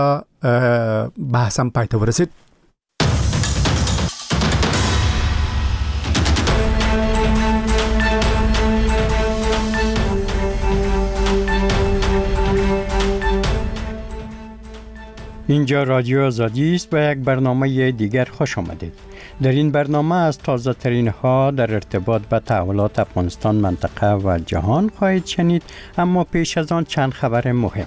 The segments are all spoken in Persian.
بحثم پایته ورسید. اینجا رادیو آزادی است و یک برنامه دیگر خوش آمدید. در این برنامه از تازه ترین ها در ارتباط به تحولات افغانستان، منطقه و جهان خواهید شنید، اما پیش از آن چند خبر مهم.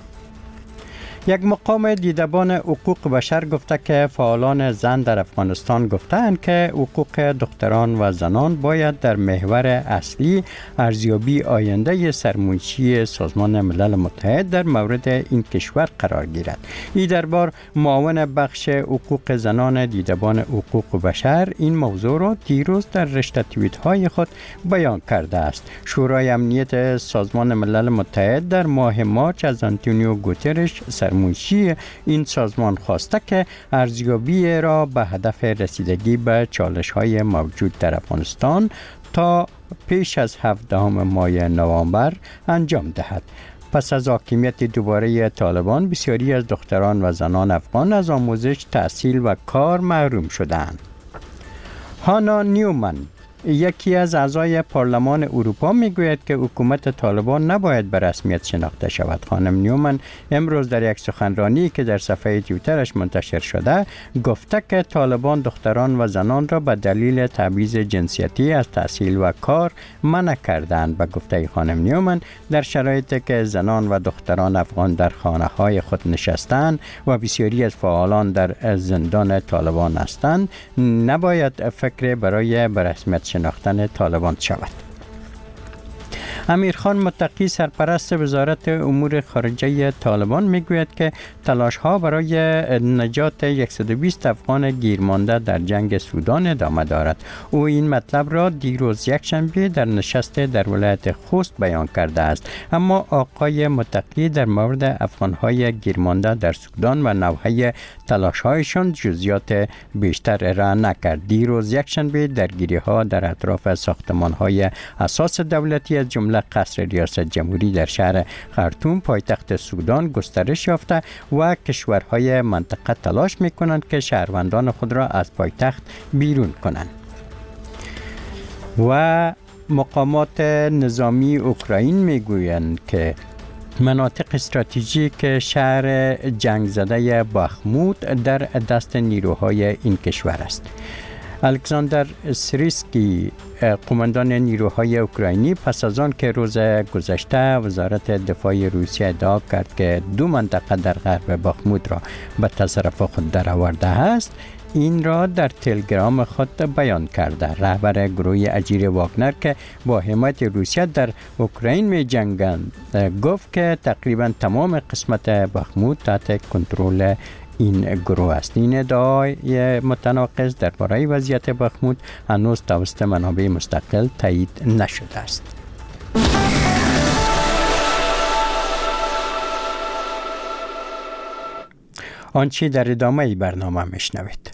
یک مقام دیدبان حقوق بشر گفته که فعالان زن در افغانستان گفتند که حقوق دختران و زنان باید در محور اصلی ارزیابی آینده سرمنشی سازمان ملل متحد در مورد این کشور قرار گیرد. این دربار معاون بخش حقوق زنان دیدبان حقوق بشر این موضوع را دیروز در رشته توییت های خود بیان کرده است. شورای امنیت سازمان ملل متحد در ماه مارچ از آنتونیو گوترش منشی این سازمان خواسته که ارزیابی را به هدف رسیدگی به چالش‌های موجود در افغانستان تا پیش از 17 ماه نوامبر انجام دهد. پس از حاکمیت دوباره طالبان، بسیاری از دختران و زنان افغان از آموزش، تحصیل و کار محروم شدند. هانا نیومن، یکی از اعضای پارلمان اروپا، میگوید که حکومت طالبان نباید به رسمیت شناخته شود. خانم نیومن امروز در یک سخنرانی که در صفحه توییترش منتشر شده گفته که طالبان دختران و زنان را به دلیل تبعیض جنسیتی از تحصیل و کار منع کردند. به گفته خانم نیومن، در شرایطی که زنان و دختران افغان در خانه‌های خود نشستند و بسیاری از فعالان در زندان طالبان هستند، نباید فکر برای به رسمیت شناختن طالبان شود. امیرخان متقی، سرپرست وزارت امور خارجه طالبان، میگوید که تلاش‌ها برای نجات 120 افغان گیرمانده در جنگ سودان ادامه دارد. او این مطلب را دیروز یکشنبه در نشست در ولایت خوست بیان کرده است، اما آقای متقی در مورد افغان‌های گیرمانده در سودان و نوعه تلاش‌هایشان جزئیات بیشتر را نکرد. دیروز یکشنبه درگیری‌ها در اطراف ساختمان‌های اساس دولتی از جمله قصر ریاست جمهوری در شهر خرطوم پایتخت سودان گسترش یافته و کشورهای منطقه تلاش می‌کنند که شهروندان خود را از پایتخت بیرون کنند. و مقامات نظامی اوکراین میگویند که مناطق استراتژیک شهر جنگ زده باخموت در دست نیروهای این کشور است. الکساندر سریسکی، قماندان نیروهای اوکراینی، پس از آن که روز گذشته وزارت دفاع روسیه ادعا کرد که 2 منطقه در غرب باخموت را به تصرف خود درآورده است، این را در تلگرام خود بیان کرده. رهبر گروه اجیر واگنر که با حمایت روسیه در اوکراین می جنگند گفت که تقریبا تمام قسمت باخموت تحت کنترل این گروه است. این ادعای متناقض درباره وضعیت باخموت هنوز توسط منابع مستقل تایید نشده است. آنچه در ادامه برنامه میشنوید.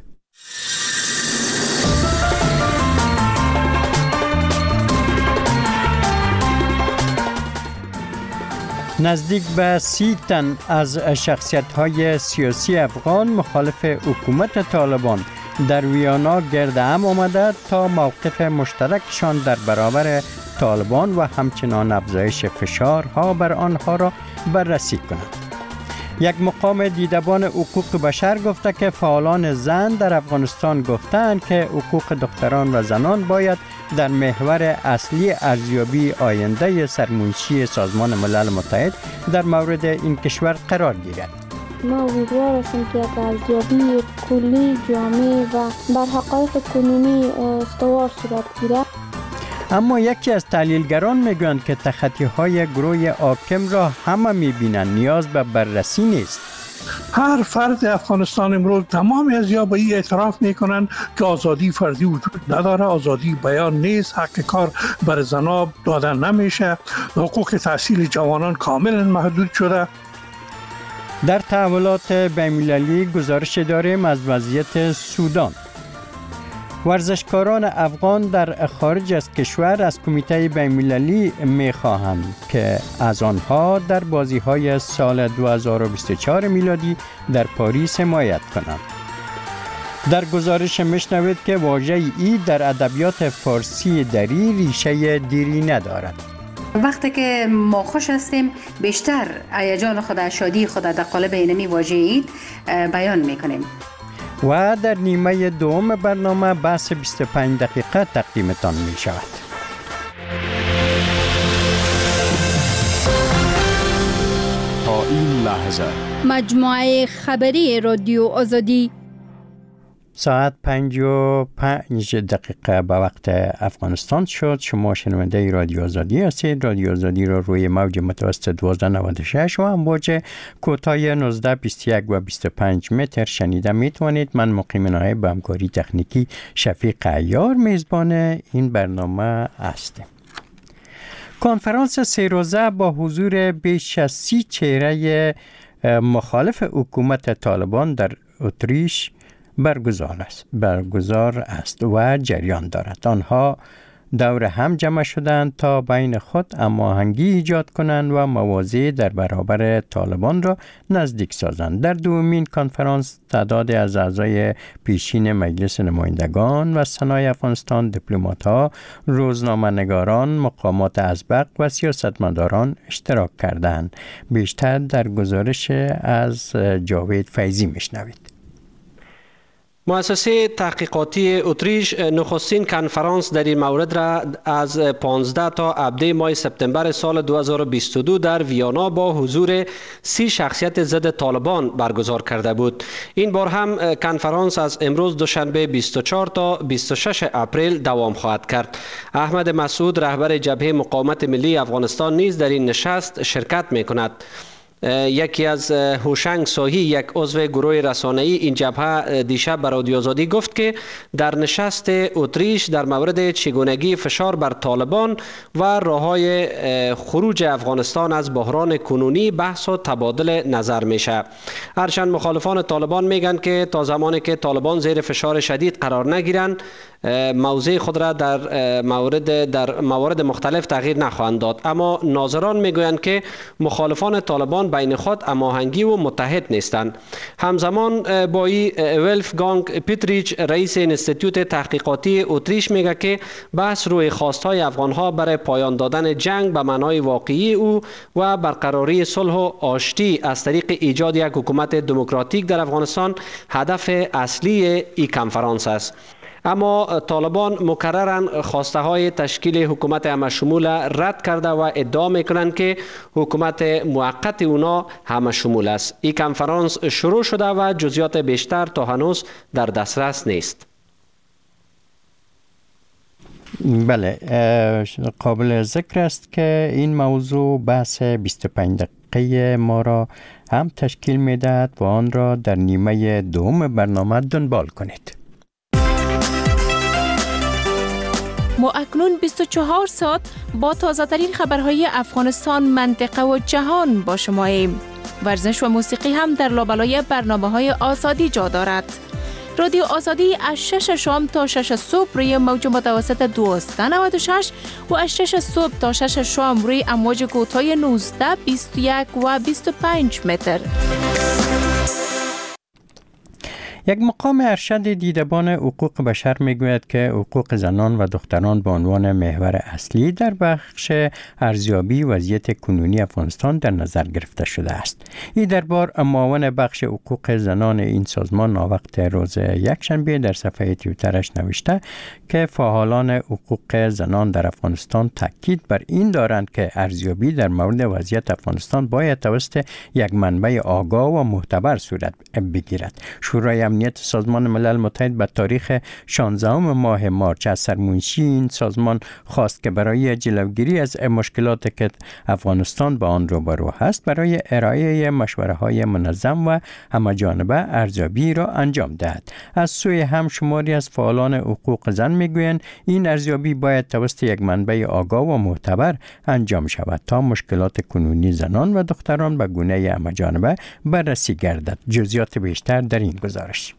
نزدیک به 30 تن از شخصیت‌های سیاسی افغان مخالف حکومت طالبان در ویانا گرد هم آمده تا موقف مشترکشان در برابر طالبان و همچنان افزایش فشارها بر آنها را بررسی کنند. یک مقام دیدبان حقوق بشر گفته که فعالان زن در افغانستان گفتند که حقوق دختران و زنان باید در محور اصلی ارزیابی آینده سرمنشی سازمان ملل متحد در مورد این کشور قرار گیرد. ما امیدوار هستیم که یک ارزیابی کلی، جامع و بر حقایق کنونی استوار صورت گیرد. اما یکی از تحلیلگران میگویند که تخطی‌های گروه حاکم را همه می‌بینند، نیاز به بررسی نیست. هر فرد افغانستان امروز تمام ازیا به این اعتراف میکنند که آزادی فردی وجود نداره، آزادی بیان نیست، حق کار بر زنان دادن نمیشه، حقوق تحصیل جوانان کاملا محدود شده. در تحولات بین‌المللی گزارش داریم از وضعیت سودان. ورزشکاران افغان در خارج از کشور از کمیته بین‌المللی می‌خواهند که از آنها در بازی‌های سال 2024 میلادی در پاریس حمایت کنند. در گزارش میشنوید که واژه ای در ادبیات فارسی دری ریشه دیری ندارد. وقتی که ما خوش هستیم بیشتر هیجان خود، شادی خود در قالب اینمی واژه اید بیان میکنیم. و در نیمه دوم برنامه بحث 25 دقیقه تقدیمتان می شود. تا این لحظه مجموعه خبری رادیو آزادی ساعت 55 دقیقه به وقت افغانستان شد. شما شنونده رادیو آزادی هستید. رادیو آزادی را روی موج متوسط 1296 و امواج کوتاه 1921 و 25 متر شنیده میتوانید. من مقیم نایب به همکاری تکنیکی شفیق عیار میزبان این برنامه هستم. کنفرانس 3 روزه با حضور بیش از 30 چهره مخالف حکومت طالبان در اتریش برگزار است و جریان دارد. آنها دور هم جمع شدند تا بین خود هماهنگی ایجاد کنند و مواضع در برابر طالبان را نزدیک سازند. در دومین کنفرانس تعداد از اعضای پیشین مجلس نمایندگان و سنای افغانستان، دیپلمات‌ها، روزنامه‌نگاران، مقامات ازبق و سیاستمداران اشتراک کردند. بیشتر در گزارش از جاوید فیضی میشنوید. مؤسسه تحقیقاتی اتریش نخستین کنفرانس در این مورد را از 15 تا 17 ماه سپتامبر سال 2022 در ویانا با حضور 30 شخصیت ضد طالبان برگزار کرده بود. این بار هم کنفرانس از امروز دوشنبه 24 تا 26 اپریل دوام خواهد کرد. احمد مسعود رهبر جبهه مقاومت ملی افغانستان نیز در این نشست شرکت می‌کند. یکی از هوشنگ ساهی، یک عضو گروه رسانه‌ای این جبهه، دیشب به رادیو آزادی گفت که در نشست اتریش در مورد چگونگی فشار بر طالبان و راه‌های خروج افغانستان از بحران کنونی بحث و تبادل نظر میشه. هرچند مخالفان طالبان میگن که تا زمانی که طالبان زیر فشار شدید قرار نگیرند موضع خود را در موارد مختلف تغییر نخواهند داد، اما ناظران میگویند که مخالفان طالبان بین خود هماهنگی و متحد نیستند. همزمان با ولفگانگ پیتریچ رئیس انستیتوت تحقیقاتی اتریش میگه که بحث روی خواستهای افغانها برای پایان دادن جنگ به معنای واقعی او و برقراری صلح و آشتی از طریق ایجاد یک حکومت دموکراتیک در افغانستان هدف اصلی این کنفرانس است. اما طالبان مکرراً خواسته های تشکیل حکومت همه‌شمول رد کرده و ادعا میکنند که حکومت موقت اونا همه‌شمول است. این کنفرانس شروع شده و جزئیات بیشتر تا هنوز در دسترس نیست. بله، قابل ذکر است که این موضوع بحث 25 دقیقه ما را هم تشکیل میدهد و آن را در نیمه دوم برنامه دنبال کنید. ما اکنون 24 ساعت با تازه‌ترین خبرهای افغانستان، منطقه و جهان با شماییم. ورزش و موسیقی هم در لابلای برنامه‌های آزادی جا دارد. رادیو آزادی از 6 شام تا 6 صبح روی موج متوسط 1296 و از 6 صبح تا 6 شام روی امواج کوتاه 19، 21 و 25 متر. یک مقام ارشد دیدبان حقوق بشر میگوید که حقوق زنان و دختران به عنوان محور اصلی در بخش ارزیابی وضعیت کنونی افغانستان در نظر گرفته شده است. این دربار معاون بخش حقوق زنان این سازمان وقت روز یکشنبه در صفحه توییترش نوشته که فعالان حقوق زنان در افغانستان تاکید بر این دارند که ارزیابی در مورد وضعیت افغانستان باید توسط یک منبع آگاه و معتبر صورت بگیرد. شورای امنیت سازمان ملل متحد به تاریخ 16 ماه مارچ از سرمنشی این سازمان خواست که برای جلوگیری از مشکلاتی که افغانستان با آن روبرو است برای ارائه مشوره‌های منظم و همه‌جانبه ارزیابی را انجام دهد. از سوی هم شماری از فعالان حقوق زن میگویند این ارزیابی باید توسط یک منبع آگاه و معتبر انجام شود تا مشکلات کنونی زنان و دختران به گونه همه‌جانبه بررسی گردد. جزئیات بیشتر در این گزارش.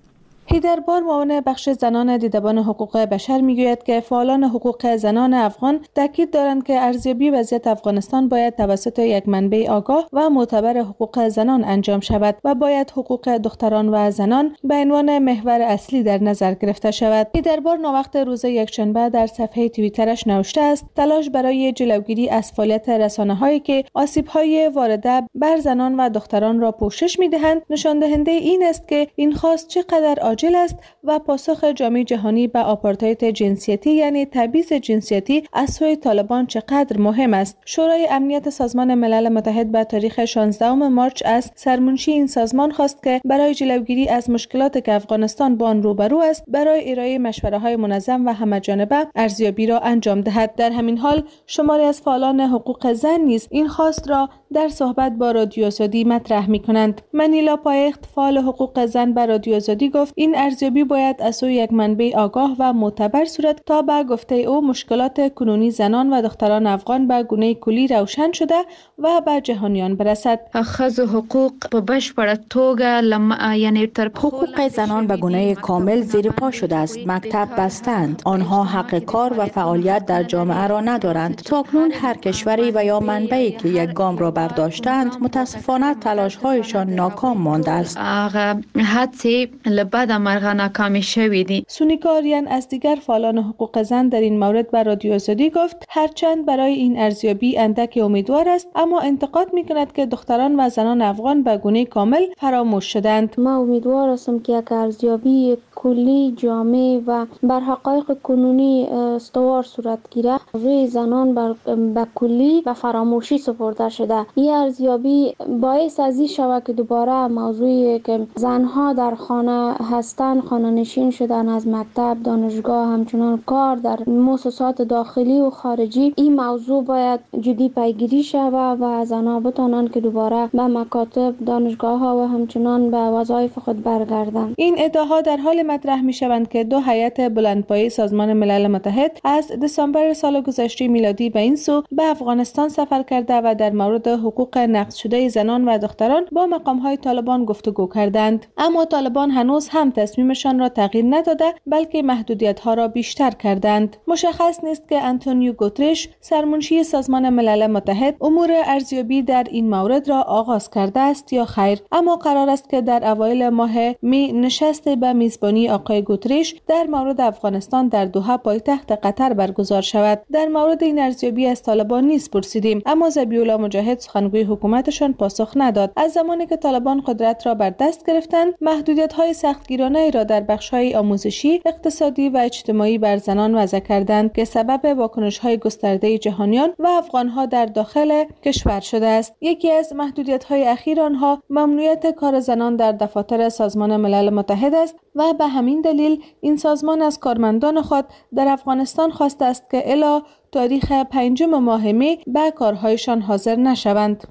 هیدربار معاون بخش زنان دیدبان حقوق بشر میگوید که فعالان حقوق زنان افغان تاکید دارند که ارزیابی وضعیت افغانستان باید توسط یک منبع آگاه و معتبر حقوق زنان انجام شود و باید حقوق دختران و زنان به عنوان محور اصلی در نظر گرفته شود. هیدربار ناوقت روز یکشنبه در صفحه توییترش نوشته است: تلاش برای جلوگیری از فعالیت رسانه‌هایی که آسیب‌های وارده بر زنان و دختران را پوشش می‌دهند نشان دهنده این است که این خواست چقدر عاجل است و پاسخ جامعه جهانی به آپارتاید جنسیتی یعنی تبعیض جنسیتی از سوی طالبان چقدر مهم است. شورای امنیت سازمان ملل متحد به تاریخ 16 مارچ از سرمنشی این سازمان خواست که برای جلوگیری از مشکلاتی که افغانستان با آن روبرو است برای ارائه مشوره‌های منظم و همه‌جانبه ارزیابی را انجام دهد. در همین حال شماری از فعالان حقوق زن نیز این خواست را در صحبت با رادیو آزادی مطرح می‌کنند. منیلا پایخت فعال حقوق زن به رادیو آزادی گفت این ارزیابی باید از سوی یک منبع آگاه و معتبر صورت تا به گفته او مشکلات کنونی زنان و دختران افغان به گونه کلی روشن شده و به جهانیان برسد. ښځو حقوق په بشپړه توګه یعنی تر حقوق زنان به گونه کامل زیر پا شده است. مکتب بستند. آنها حق کار و فعالیت در جامعه را ندارند. تاکنون هر کشوری و یا منبعی که یک گام را برداشتند متاسفانه تلاش‌هایشان ناکام مانده است. هڅې له بده مرغه ناکام شوې دي. سونیکا آریان از دیگر فعالان حقوق زن در این مورد به رادیو آزادی گفت هرچند برای این ارزیابی اندک امیدوار است اما انتقاد می‌کند که دختران و زنان افغان به گونه کامل فراموش شدند. ما امیدوار هستم که یک ارزیابی کلی جامع و بر حقایق کنونی استوار صورت گیره روی زنان به کلی و فراموشی سپرده شده. این ارزیابی باعث از این شود که دوباره موضوعی که زنها در خانه هستند، خانه نشین شدن، از مکتب، دانشگاه، همچنان کار در مؤسسات داخلی و خارجی، این موضوع باید جدی پیگیری شود و زنها بتوانند که دوباره به مکاتب، دانشگاه ها و همچنان به وظایف خود برگردند. این ادعاها در حال مطرح می شوند که دو هیئت بلندپایه سازمان ملل متحد از دسامبر سال گذشته میلادی به این سو به افغانستان سفر کرده و در مورد حقوق نقض شده زنان و دختران با مقام‌های طالبان گفتگو کردند. اما طالبان هنوز هم تصمیمشان را تغییر نداده بلکه محدودیت‌ها را بیشتر کردند. مشخص نیست که آنتونیو گوترش سرمنشی سازمان ملل متحد امور ارزیابی در این مورد را آغاز کرده است یا خیر، اما قرار است که در اوایل ماه می نشست به میزبانی آقای گوترش در مورد افغانستان در دوحه پایتخت قطر برگزار شود. در مورد این ارزیابی از طالبان نیز پرسیدیم اما ذبیح‌الله مجاهد سخنگوی حکومتشان پاسخ نداد. از زمانی که طالبان قدرت را بر دست گرفتند محدودیت‌های سختگیرانه را در بخش‌های آموزشی، اقتصادی و اجتماعی بر زنان وضع کردند که سبب واکنش‌های گسترده جهانیان و افغان‌ها در داخل کشور شده است. یکی از محدودیت‌های اخیر آنها ممنوعیت کار زنان در دفاتر سازمان ملل متحد است و به همین دلیل این سازمان از کارمندان خود در افغانستان خواسته است که الی تاریخ 5 ماه می به کارهایشان حاضر نشوند.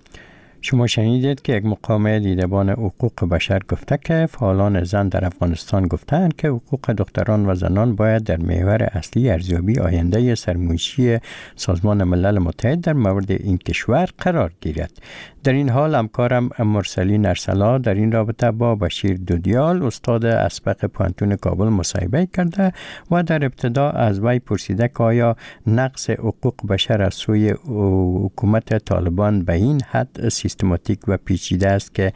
شما شنیدید که یک مقام دیدبان حقوق بشر گفته که فعالان زن در افغانستان گفتند که حقوق دختران و زنان باید در محور اصلی ارزیابی آینده سرمنشی سازمان ملل متحد در مورد این کشور قرار گیرد. در این حال همکارم مرسلین ارسلا در این رابطه با بشیر دودیال استاد اسبق پوهنتون کابل مصاحبه کرده و در ابتدا از وی پرسیده که آیا نقض حقوق بشر از سوی حکومت طالبان به این حد سیستماتیک و پیچیده است که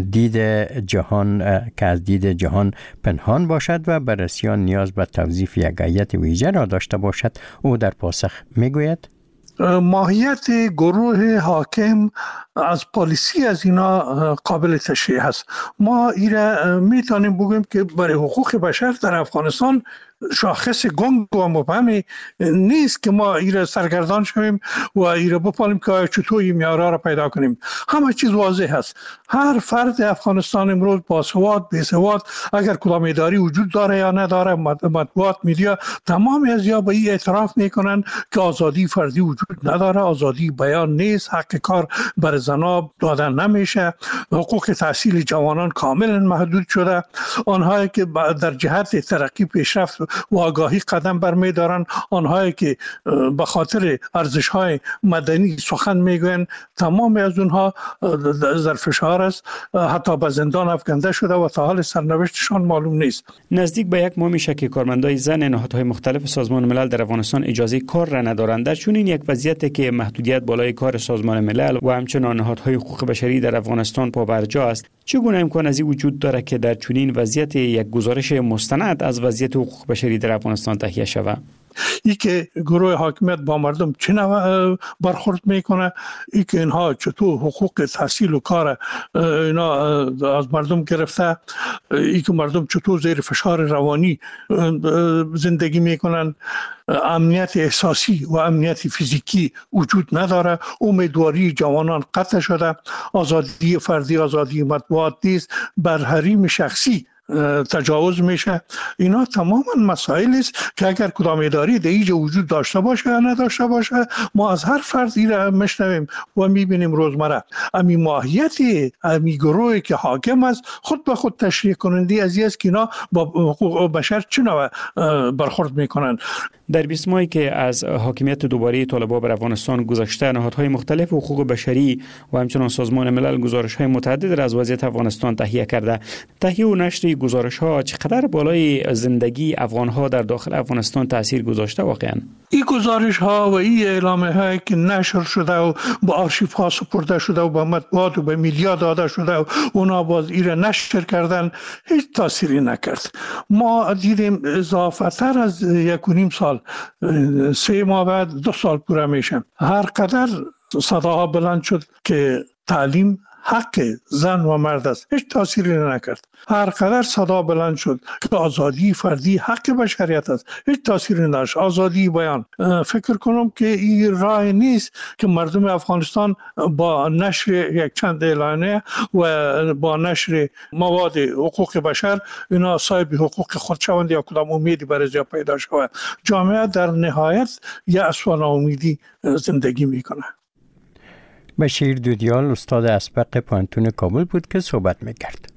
از دید جهان پنهان باشد و بررسی آن نیاز به توظیف یک هیئت ویژه را داشته باشد. او در پاسخ میگوید ماهیت گروه حاکم از پالیسی از اینا قابل تشریح است. ما ایره میتونیم بگویم که برای حقوق بشر در افغانستان شاخص گنگ و مبهمی نیست که ما ایره سرگردان شویم و ایره بپالیم که چطور این معیارها را پیدا کنیم. همه چیز واضح است. هر فرد افغانستان امروز باسواد، بیسواد، اگر کدام اداری وجود داره یا نداره، مطبوعات، میدیا، تمام از یا به این اعتراف میکنن که آزادی فردی وجود نداره، آزادی بیان نیست، حق کار بر زنان دادن نمیشه، حقوق تحصیل جوانان کاملا محدود شده، آنهایی که در جهت ترقی پیشرفت و آگاهی قدم برمی‌دارند، آنهایی که به خاطر ارزش‌های مدنی سخن میگویند، تمام از اونها در فشار است، حتی به زندان افکنده شده و تا حال سرنوشتشان معلوم نیست. نزدیک به یک ماه میشه که کارمندای زن نهادهای مختلف سازمان ملل در افغانستان اجازه کار را ندارند. در چنین یک وضعیتی که محدودیت بالای کار سازمان ملل و همچنین نهادهای حقوق بشری در افغانستان پابرجا است، چگونه امکان از این وجود دارد که در چنین وضعیت یک گزارش مستند از وضعیت حقوق بشری در افغانستان تهیه شود؟ ای که گروه حاکمیت با مردم چه برخورد میکنه، ای که اینها چطور حقوق تحصیل و کار اینا از مردم گرفته، ای که مردم چطور زیر فشار روانی زندگی میکنن، امنیت احساسی و امنیت فیزیکی وجود نداره، امیدواری جوانان قطع شده، آزادی فردی، آزادی مطبوعات نیست، بر حریم شخصی تجاوز میشه. اینا تماما مسائل است که اگر کدام اداره در اینجا وجود داشته باشه یا نداشته باشه، ما از هر فردی را میشنویم و میبینیم روزمره. امی ماهیت امی گروهی که حاکم است خود به خود تشریح کننده از است که اینا با حقوق بشر چه نوع برخورد میکنن. در 20 ماهی که از حاکمیت دوباره طالبان بر افغانستان گذشته، نهادهای مختلف حقوق بشری و همچنین سازمان ملل گزارش‌های متعدد را از وضعیت افغانستان تهیه کرده. تهیه و نشر گزارش‌ها چقدر بالای زندگی افغان‌ها در داخل افغانستان تاثیر گذاشته واقعاً؟ این گزارش‌ها و این اعلامیه‌هایی که نشر شده و با آرشیوها سپرده شده و به مطبوعات و به میدیا داده شده و اونا باز این را نشر کردن، هیچ تأثیری نکرد. ما دیدیم اضافتر از 1.5 سال، 3 ماه بعد 2 سال پوره میشن، هر قدر صداها بلند شد که تعلیم حق زن و مرد است، هیچ تأثیری نکرد. هر قدر صدا بلند شد که آزادی فردی حق بشریت است، هیچ تأثیری نداشت. آزادی بیان، فکر کنم که این راه نیست که مردم افغانستان با نشر یک چند اعلانیه و با نشر مواد حقوق بشر اینا صاحب حقوق خود شوند یا کدام امیدی برای زیاد پیدا شود. جامعه در نهایت یأس و ناامیدی زندگی میکنه. بشیر دودیال استاد اسبق پانتون کابل بود که صحبت میکرد.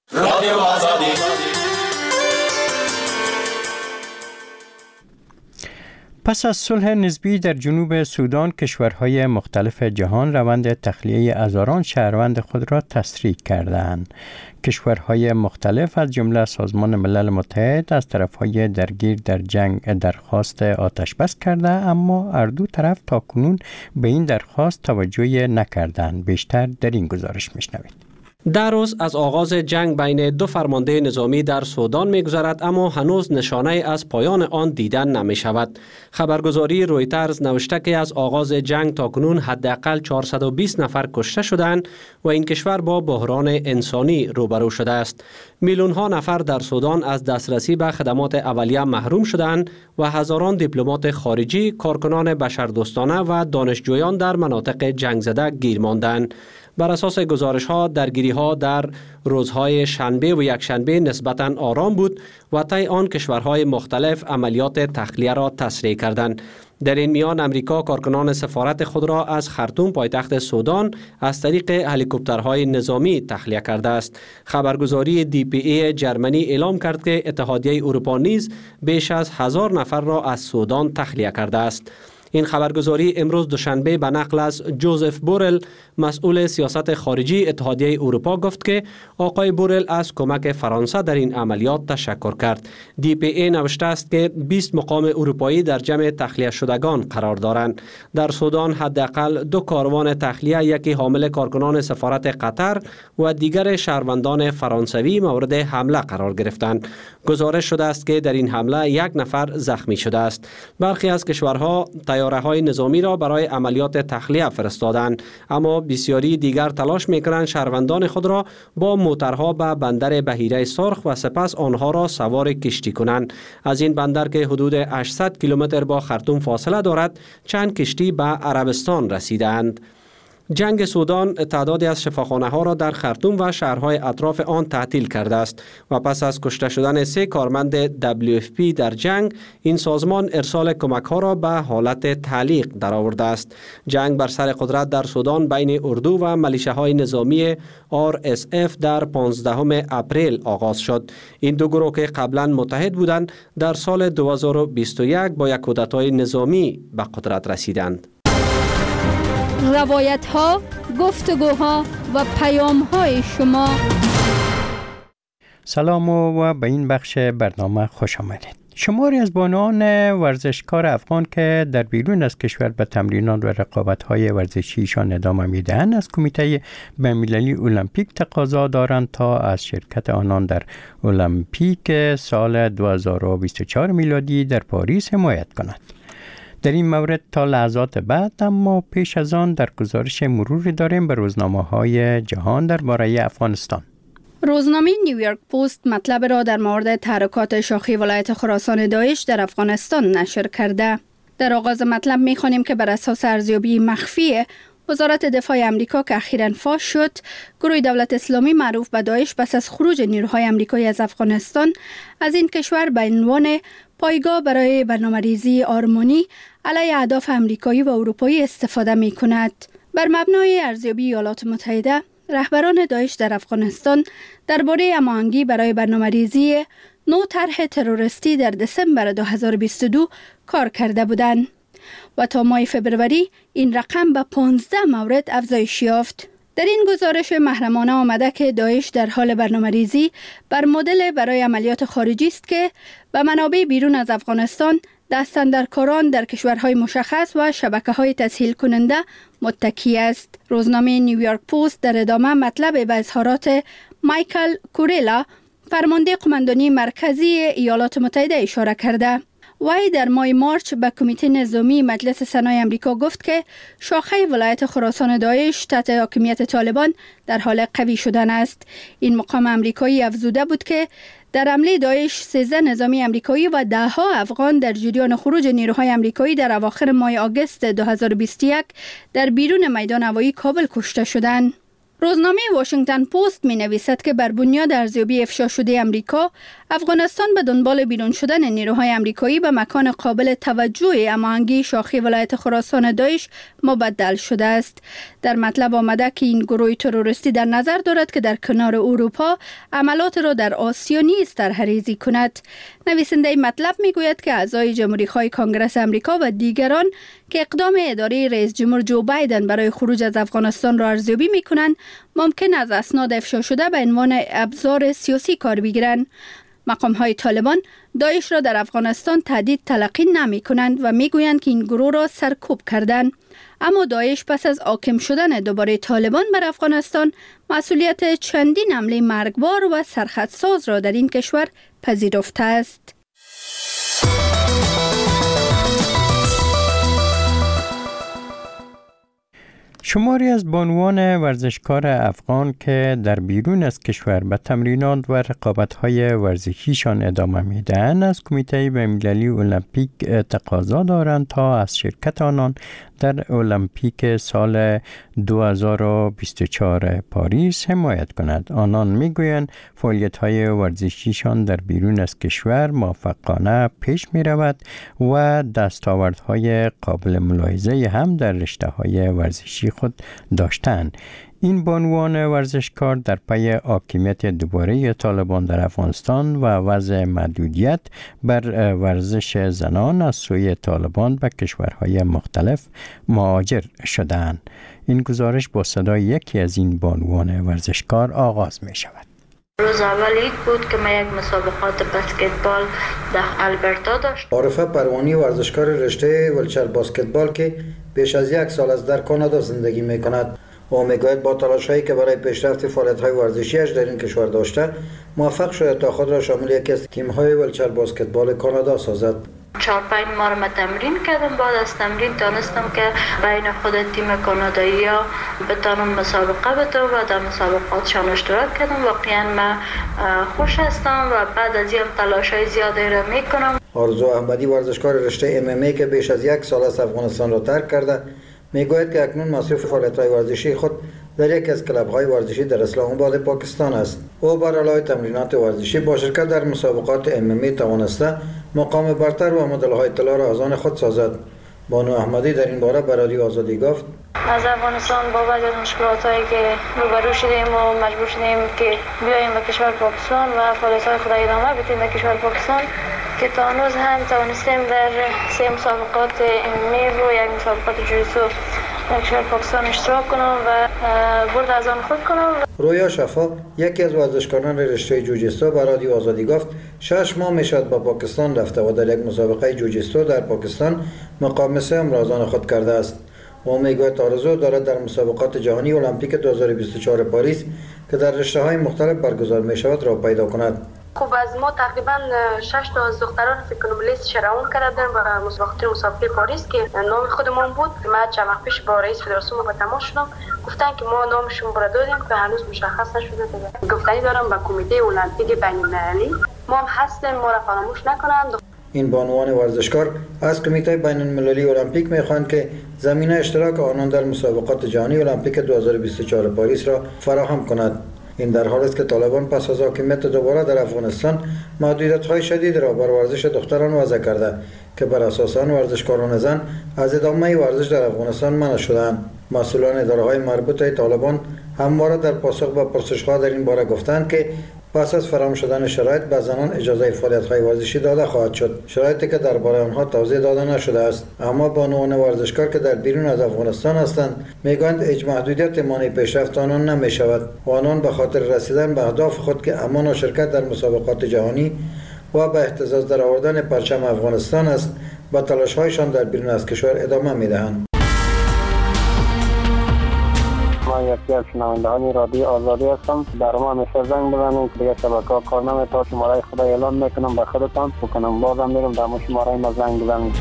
پس از صلح نسبی در جنوب سودان، کشورهای مختلف جهان روند تخلیه هزاران شهروند خود را تسریع کردند. کشورهای مختلف از جمله سازمان ملل متحد از طرفهای درگیر در جنگ درخواست آتش بس کرده، اما هر دو طرف تاکنون به این درخواست توجه نکردند. بیشتر در این گزارش میشنوید. در روز از آغاز جنگ بین دو فرمانده نظامی در سودان می‌گذرد، اما هنوز نشانه از پایان آن دیدن نمی شود. خبرگزاری رویترز نوشته که از آغاز جنگ تاکنون حداقل 420 نفر کشته شدند و این کشور با بحران انسانی روبرو شده است. میلیون‌ها نفر در سودان از دسترسی به خدمات اولیه محروم شدند و هزاران دیپلمات خارجی، کارکنان بشردوستانه و دانشجویان در مناطق جنگ زده گیر ماندند. بر اساس گزارش‌ها، درگیری‌ها در روزهای شنبه و یکشنبه نسبتاً آرام بود و طی آن کشورهای مختلف عملیات تخلیه را تسریع کردند. در این میان امریکا کارکنان سفارت خود را از خرطوم پایتخت سودان از طریق هلیکوپترهای نظامی تخلیه کرده است. خبرگزاری DPA جرمنی اعلام کرد که اتحادیه اروپا نیز بیش از 1000 نفر را از سودان تخلیه کرده است. این خبرگزاری امروز دوشنبه به نقل از جوزف بورل، مسئول سیاست خارجی اتحادیه اروپا، گفت که آقای بورل از کمک فرانسه در این عملیات تشکر کرد. DPA نوشته است که 20 مقام اروپایی در جمع تخلیه شدگان قرار دارند. در سودان حداقل 2 کاروان تخلیه، یکی حامل کارکنان سفارت قطر و دیگر شهروندان فرانسوی مورد حمله قرار گرفتند. گزارش شده است که در این حمله 1 نفر زخمی شده است. برخی از کشورها طیاره‌های نظامی را برای عملیات تخلیه فرستادند، اما بسیاری دیگر تلاش می‌کنند شهروندان خود را با موترها به بندر بحیره سرخ و سپس آنها را سوار کشتی کنند. از این بندر که حدود 800 کیلومتر با خرطوم فاصله دارد، چند کشتی به عربستان رسیدند. جنگ سودان تعدادی از شفاخانه‌ها را در خرطوم و شهرهای اطراف آن تعطیل کرده است و پس از کشته شدن 3 کارمند WFP در جنگ، این سازمان ارسال کمک‌ها را به حالت تعلیق درآورده است. جنگ بر سر قدرت در سودان بین اردو و ملیشه‌های نظامی RSF در 15 اپریل آغاز شد. این دو گروه که قبلا متحد بودند در سال 2021 با یک کودتای نظامی به قدرت رسیدند. روایت ها، گفتگوها و پیام های شما. سلام و به این بخش برنامه خوش آمدید. شماری از بانوان ورزشکار افغان که در بیرون از کشور به تمرینات و رقابت‌های ورزشیشان ادامه می‌دهند از کمیته بین‌المللی المپیک تقاضا دارند تا از شرکت آنان در المپیک سال 2024 میلادی در پاریس حمایت کنند. در این مورد تا لحظات بعد، اما پیش از آن در گزارش مروری داریم به روزنامه‌های جهان درباره افغانستان. روزنامه نیویورک پست مطلب را در مورد تحرکات شاخی ولایت خراسان داعش در افغانستان نشر کرده. در آغاز مطلب می‌خوانیم که بر اساس ارزیابی مخفی وزارت دفاع امریکا که اخیراً فاش شد، گروه دولت اسلامی معروف به داعش پس از خروج نیروهای امریکایی از افغانستان از این کشور به عنوان پایگاه برای برنامه‌ریزی آرمانی علیه اهداف امریکایی و اروپایی استفاده می‌کند. بر مبنای ارزیابی ایالات متحده، رهبران داعش در افغانستان درباره هماهنگی برای برنامه‌ریزی نوع طرح تروریستی در دسامبر 2022 کار کرده بودند و تا ماه فبروری این رقم به 15 مورد افزایش یافت. در این گزارش محرمانه آمده که داعش در حال برنامه‌ریزی بر مدل برای عملیات خارجی است که به منابع بیرون از افغانستان، دستاندرکاران در کشورهای مشخص و شبکه‌های تسهیل کننده متکی است. روزنامه نیویورک پست در ادامه مطلب به اظهارات مایکل کوریلا، فرمانده قماندانی مرکزی ایالات متحده اشاره کرده. وی در ماه مارچ به کمیته نظامی مجلس سنای امریکا گفت که شاخه ولایت خراسان داعش تحت حاکمیت طالبان در حال قوی شدن است. این مقام امریکایی افزوده بود که در حمله داعش 13 نظامی امریکایی و 10 افغان در جریان خروج نیروهای امریکایی در اواخر ماه آگوست 2021 در بیرون میدان هوایی کابل کشته شدند. روزنامه واشنگتن پست می نویسد که بر بنیاد ارزیابی افشا شده امریکا، افغانستان به دنبال بیرون شدن نیروهای امریکایی به مکان قابل توجه هماهنگی شاخه ولایت خراسان داعش مبدل شده است. در مطلب آمده که این گروه تروریستی در نظر دارد که در کنار اروپا عملات را در آسیا نیز طرح‌ریزی کند. نویسنده مطلب می گوید که اعضای جمهوری‌خواه کانگرس امریکا و دیگران که اقدام اداره رئیس جمهور جو بایدن برای خروج از افغانستان را ارزیابی می کنند، ممکن از اسناد افشا شده به عنوان ابزار سیاسی کار بگیرند. مقام‌های طالبان داعش را در افغانستان تهدید تلقی نمی کنند و می گویند که این گروه را سرکوب کردند. اما داعش پس از حاکم شدن دوباره طالبان بر افغانستان مسئولیت چندین حمله مرگبار و سرخطساز را در این کشور پذیرفته است. شماری از بانوان ورزشکار افغان که در بیرون از کشور به تمرینات و رقابت‌های ورزشیشان ادامه می‌دهند از کمیته بین‌المللی المپیک تقاضا دارند تا از شرکت آنان در المپیک سال 2024 پاریس حمایت کند. آنان میگویند فعالیت‌های ورزشیشان در بیرون از کشور موفقانه پیش می‌رود و دستاوردهای قابل ملاحظه هم در رشته‌های ورزشی خود داشتند. این بانوان ورزشکار در پی حاکمیت دوباره طالبان در افغانستان و وضع محدودیت بر ورزش زنان از سوی طالبان به کشورهای مختلف مهاجر شدند. این گزارش با صدای یکی از این بانوان ورزشکار آغاز می شود. روز اول بود که من یک مسابقات بسکتبال در البرتا داشت. عارفه پروانی ورزشکار رشته ولچر بسکتبال که بیش از 1 سال از در کانادا زندگی می کند و میگوید با تلاش‌هایی که برای پیشرفت فعالیت‌های ورزشی‌اش در این کشور داشته موفق شده تا خود را شامل یکی از تیم‌های ولچر بسکتبال کانادا سازد. 4-5 ماه ما تمرین کردم. بعد از تمرین دانستم که بین خود تیم کانادایی‌ها بتانم مسابقه بده و در مسابقاتشان اشتراک کردم. واقعا من خوش هستم و بعد از این تلاش‌های زیادی را میکنم. آرزو احمدی ورزشکار رشته MMA که بیش از 1 سال از افغانستان را ترک کرده میگوید که اکنون مصروف فعالیت‌های ورزشی خود در یکی از کلب‌های ورزشی در اسلام آباد پاکستان است. او بر علاوه تمرینات ورزشی با شرکت در مسابقات MMA توانسته مقام برتر و مدل‌های طلا را از آن خود سازد. بانو احمدی در این باره به رادیو آزادی گفت: از افغانستان با بعضی از مشکلات‌هایی که روبرو شدیم و مجبور شدیم که بیاییم به کشور پاکستان و فعالیت‌های خود ادامه بدیم به کشور پاکستان، که تا هنوز هم توانستیم در 3 مسابقات MMA و 1 مسابقات جوجیتسو در کشور پاکستان اشتراک کنم و برد از آن خود کنم. رویا شفا یکی از ورزشکاران رشته جوجیتسو به رادیو آزادی گفت 6 ماه میشد به پاکستان رفته و در یک مسابقه جوجیتسو در پاکستان مقام سوم را از آن خود کرده است. او میگوید آرزو دارد در مسابقات جهانی المپیک 2024 پاریس که در رشته‌های مختلف برگزار می شود را پیدا کند. خب از ما تقریبا 6 تا از دختران فکر کنم لیست شراون کردن برای مسابقه پاریس که نام خودمون بود. من چند وقت پیش با رئیس فدراسیون با تماس شدم، گفتن که ما نامشون را دادیم که هنوز مشخص نشده. گفتنی دارم با کمیته المپیک بین‌المللی ما هم هستیم، ما را فراموش نکنند. این بانوان ورزشکار از کمیته بین المللی المپیک می‌خواهند که زمینه اشتراک آنان در مسابقات جهانی المپیک 2024 پاریس را فراهم کند. این در حالی است که طالبان پس از حاکمیت دوباره در افغانستان محدودیت‌های شدید را بر ورزش دختران وضع کرده که بر اساس آن ورزشکاران زن از ادامه ورزش در افغانستان منع شدند. مسئولان اداره‌های مربوطه طالبان همواره در پاسخ به پرسش‌ها در این باره گفتند که پس از فراهم شدن شرایط به زنان اجازه فعالیت‌های ورزشی داده خواهد شد، شرایطی که درباره آنها توضیح داده نشده است. اما بانوان ورزشکار که در بیرون از افغانستان هستند میگویند هیچ محدودیت مانع پیشرفت آنان نمی‌شود و آنان به خاطر رسیدن به اهداف خود که امان و شرکت در مسابقات جهانی و به احتزاز در آوردن پرچم افغانستان است با تلاش‌هایشان در بیرون از کشور ادامه می‌دهند. من یکی از شنوندگان رادیو آزادی هستم. در ما همیشه زنگ بزنید که دیگه شبکه‌ها کار نمی‌کنه. شماره خدا اعلام میکنم به خودتان بکنم بازم میرم در شماره ما زنگ بزنید.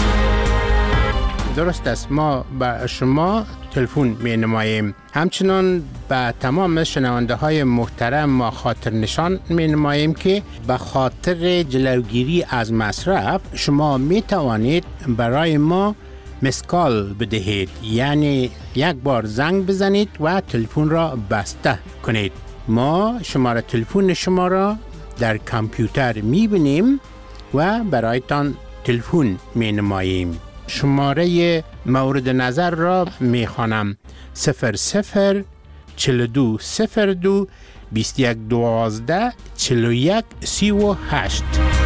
درست است، ما به شما تلفن می نماییم. همچنان به تمام شنونده های محترم ما خاطر نشان می نماییم که به خاطر جلوگیری از مصرف شما می توانید برای ما مسکال بدهید، یعنی یک بار زنگ بزنید و تلفن را بسته کنید. ما شماره تلفن شما را در کامپیوتر می بینیم و برایتان تلفن می نماییم. شماره مورد نظر را می خوانم: 00 42 02 21 12 41 38.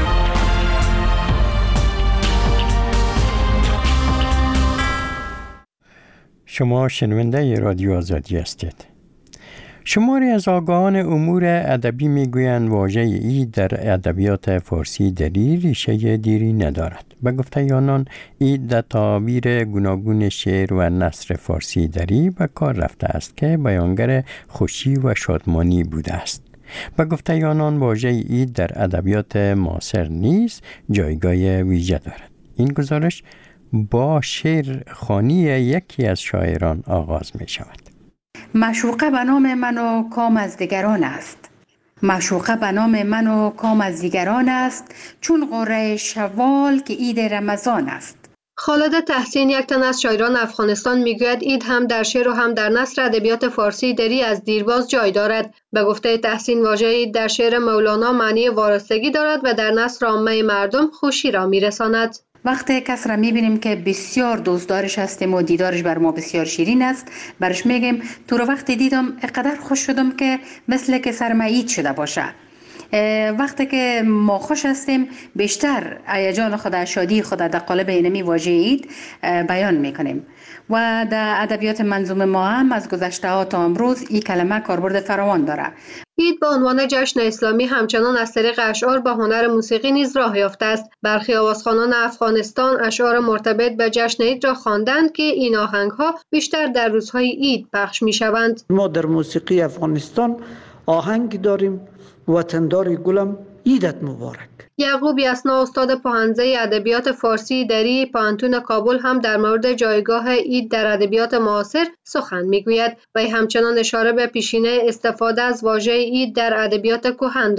شما شنونده رادیو آزادی هستید. شماری از آگاهان امور ادبی میگویند واژه اید در ادبیات فارسی دری ریشه دیری ندارد. به گفته آنان اید در تعابیر گوناگون شعر و نثر فارسی دری به کار رفته است که بیانگر خوشی و شادمانی بوده است. به گفته آنان واژه اید در ادبیات معاصر نیز جایگاه ویژه دارد. این گزارش با شعر خوانی یکی از شاعران آغاز می شود. معشوقه به نام من و کام از دیگران است. معشوقه به نام من و کام از دیگران است، چون قره شوال که عید رمضان است. خالد تحسین، یک تن از شاعران افغانستان، میگوید اید هم در شعر و هم در نثر ادبیات فارسی دری از دیرباز جای دارد. به گفته تحسین واژه اید در شعر مولانا معنی وارستگی دارد و در نثر عامه مردم خوشی را میرساند. وقتی کس را میبینیم که بسیار دوستدارش هستیم و دیدارش بر ما بسیار شیرین است، برش میگیم تو رو وقتی دیدم اقدر خوش شدم که مثل که سرم عید شده باشه. وقتی که ما خوش هستیم بیشتر هیجان خود، شادی خود در قالب اینمی واژه اید بیان میکنیم و در ادبیات منظوم ما هم از گذشته ها تا امروز این کلمه کاربرد فراوان داره. اید به عنوان جشن اسلامی همچنان از طریق اشعار با هنر موسیقی نیز راه یافته است. برخی آوازخوانان افغانستان اشعار مرتبط به جشن اید را خواندند که این آهنگ‌ها بیشتر در روزهای اید پخش می‌شوند. ما در موسیقی افغانستان آهنگ داریم: وطندار گلم عیدت مبارک. یعقوب یسنا، استاد پوهنځی ادبیات فارسی دری پوهنتون کابل، هم در مورد جایگاه اید در ادبیات معاصر سخن میگوید و همچنان اشاره به پیشینه استفاده از واژه اید در ادبیات کهن دارد.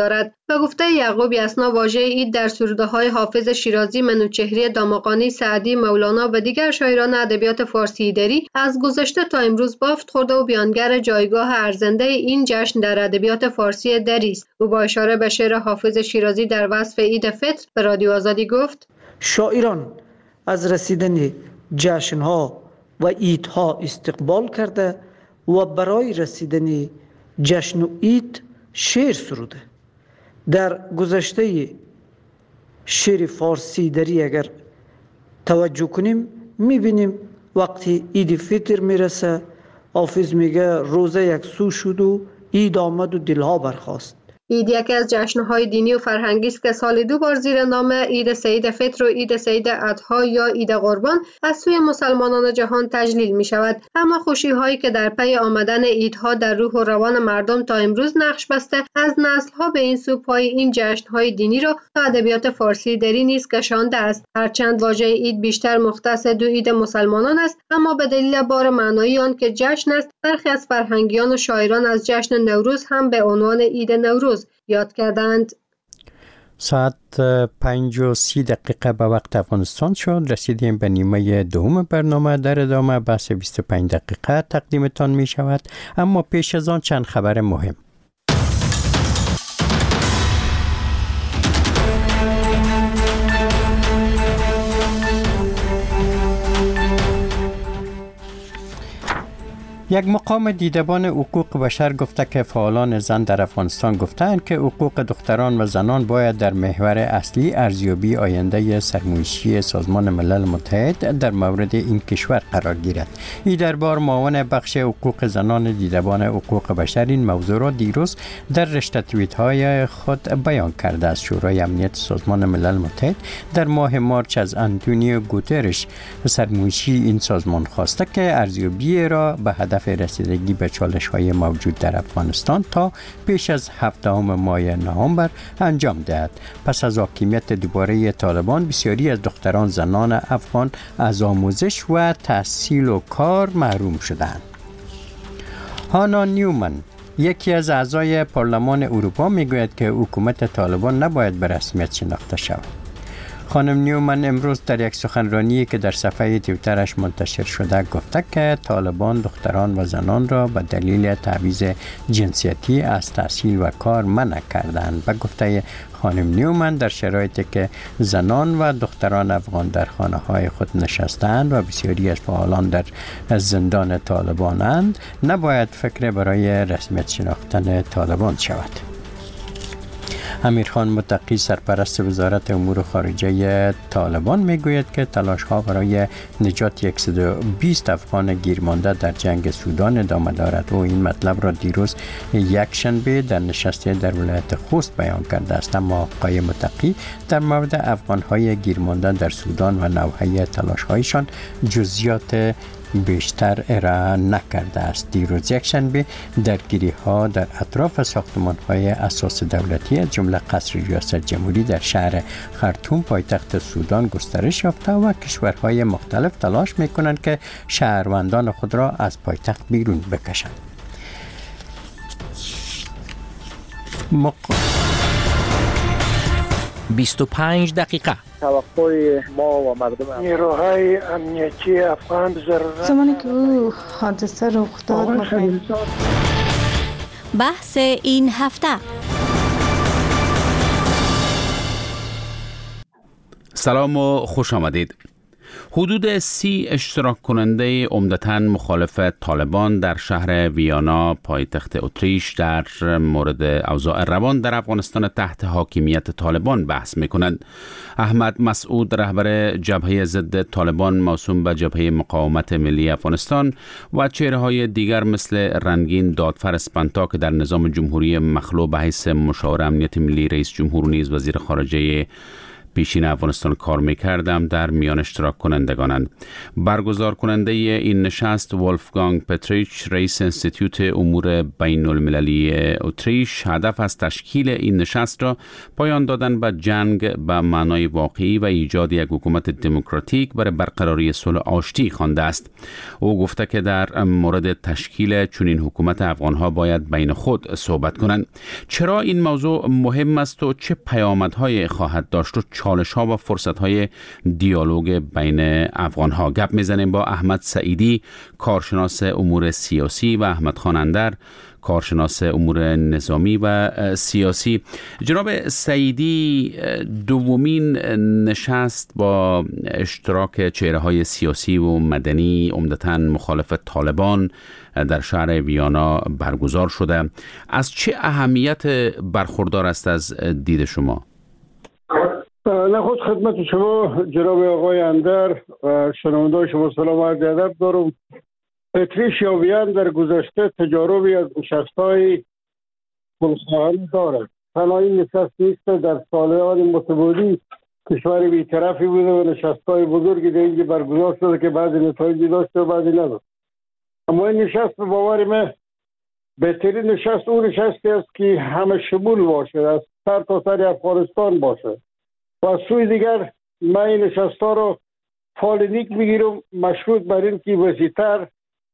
به گفته یعقوب یسنا واژه عید در سروده‌های حافظ شیرازی، منوچهری دامغانی، سعدی، مولانا و دیگر شاعران ادبیات فارسی دری از گذشته تا امروز بافت خورده و بیانگر جایگاه ارزنده این جشن در ادبیات فارسی دری است. او با اشاره به شعر حافظ شیرازی در وصف عید فطر به رادیو آزادی گفت: شاعران از رسیدن جشن‌ها و عیدها استقبال کرده و برای رسیدن جشن و عید شعر سروده. در گذشته شعر فارسی دری اگر توجه کنیم میبینیم وقتی عید فطر میرسه حافظ میگه روزه یک سو شد و عید آمد و دلها برخاست. عید یکی از جشن‌های دینی و فرهنگی است که سال 2 بار زیر نام عید سعید فطر و عید سعید اضحی یا عید قربان از سوی مسلمانان جهان تجلیل می شود. اما خوشی‌هایی که در پی آمدن عیدها در روح و روان مردم تا امروز نقش بسته، از نسل‌ها به این سو پای این جشن‌های دینی را تا ادبیات فارسی دری نیز کشانده است. هرچند واژه عید بیشتر مختص دو عید مسلمانان است، اما به دلیل بار معنایی آن که جشن است، برخی از فرهنگیان و شاعران از جشن نوروز هم به عنوان عید نوروز یاد کردند. ساعت 5:30 به وقت افغانستان شد. رسیدیم به نیمه دوم برنامه. در ادامه بحث 25 دقیقه تقدیمتان می شود، اما پیش از آن چند خبر مهم. یک مقام دیدبان حقوق بشر گفته که فعالان زن در افغانستان گفتند که حقوق دختران و زنان باید در محور اصلی ارزیابی آینده سرمایشی سازمان ملل متحد در مورد این کشور قرار گیرد. این دربار معاون بخش حقوق زنان دیدبان حقوق بشر این موضوع را دیروز در رشته توییت‌های خود بیان کرده است. شورای امنیت سازمان ملل متحد در ماه مارچ از آنتونیو گوترش سرمایشی این سازمان خواسته که ارزیابی را به هدف رسیدگی به چالش‌های موجود در افغانستان تا پیش از 7 ماه نوامبر انجام دهد. پس از حاکمیت دوباره طالبان، بسیاری از دختران زنان افغان از آموزش و تحصیل و کار محروم شدند. هانا نیومن، یکی از اعضای پارلمان اروپا، میگوید که حکومت طالبان نباید به رسمیت شناخته شود. خانم نیومن امروز در یک سخنرانی که در صفحه توییترش منتشر شده گفته که طالبان دختران و زنان را به دلیل تبعیض جنسیتی از تحصیل و کار منع کردند. به گفته خانم نیومن، در شرایطی که زنان و دختران افغان در خانه‌های خود نشستند و بسیاری از فعالان در زندان طالبانند، نباید فکر برای رسمیت شناختن طالبان شود. امیرخان متقی، سرپرست وزارت امور خارجه طالبان، میگوید که تلاش‌ها برای نجات 120 افغان گیرمانده در جنگ سودان ادامه دارد. و این مطلب را دیروز یکشنبه در نشست در ولایت خوست بیان کرده است. اما آقای متقی در مورد افغان‌های گیرمانده در سودان و نوعی تلاش‌هایشان جزئیات بیشتر ارائه نکرده است. دیروز یکشنبه درگیری‌ها در اطراف ساختمان‌های اساس دولتی از جمله قصر ریاست جمهوری در شهر خرطوم پایتخت سودان گسترش یافته و کشورهای مختلف تلاش می‌کنند که شهروندان خود را از پایتخت بیرون بکشند. 25 دقیقه توقع ما و مردم نیروهای امنیتی افغان ضرورت زمانی که او حادثه رخ داد. بحث این هفته. سلام و خوش آمدید. حدود 30 اشتراک کننده عمدتاً مخالف طالبان در شهر ویانا پایتخت اتریش در مورد اوضاع روان در افغانستان تحت حاکمیت طالبان بحث می‌کنند. احمد مسعود، رهبر جبهه ضد طالبان موسوم به جبهه مقاومت ملی افغانستان، و چهره‌های دیگر مثل رنگین دادفر اسپانتا که در نظام جمهوری مخلوع به حیث مشاور امنیت ملی رئیس جمهور نیز وزیر خارجه پیشین افغانستان کار میکردم در میان اشتراک کنندگانند. برگزار کننده این نشست ولفگانگ پتریچ رئیس انستیتوت امور بین المللی اتریش هدف از تشکیل این نشست را پایان دادن به جنگ به معنای واقعی و ایجاد یک حکومت دموکراتیک برای برقراری صلح آشتی خوانده است. او گفته که در مورد تشکیل چنین حکومت افغانها باید بین خود صحبت کنند. چرا این موضوع مهم است و چه پیامدهای خواهد داشت و چالش‌ها و فرصت‌های دیالوگ بین افغان‌ها؟ گپ می‌زنیم با احمد سعیدی، کارشناس امور سیاسی و احمد خان اندر، کارشناس امور نظامی و سیاسی. جناب سعیدی، دومین نشست با اشتراک چهره‌های سیاسی و مدنی عمدتاً مخالف طالبان در شهر ویانا برگزار شده. از چه اهمیت برخوردار است از دید شما؟ نخست خدمت شما جناب آقای اندر و شنوندگان شما سلام و عرض ادب دارم. اتریش یا وین در گذشته تجاربی از نشست‌های خودخواهانه دارد. تنها این نشست نیست، در سال‌های متمادی کشور بی‌طرفی بوده و نشست‌های بزرگی در اینجا برگزار شده که بعضی نتایجی داشته و بعضی نداشت. اما این نشست به باور من بهترین نشست اون نشستی است که همه شمول باشه، از سر تا سر افغانستان باشه. و از سوی دیگر من این نشست‌ها رو فال نیک میگیرم، مشروط بر این که وسیع‌تر،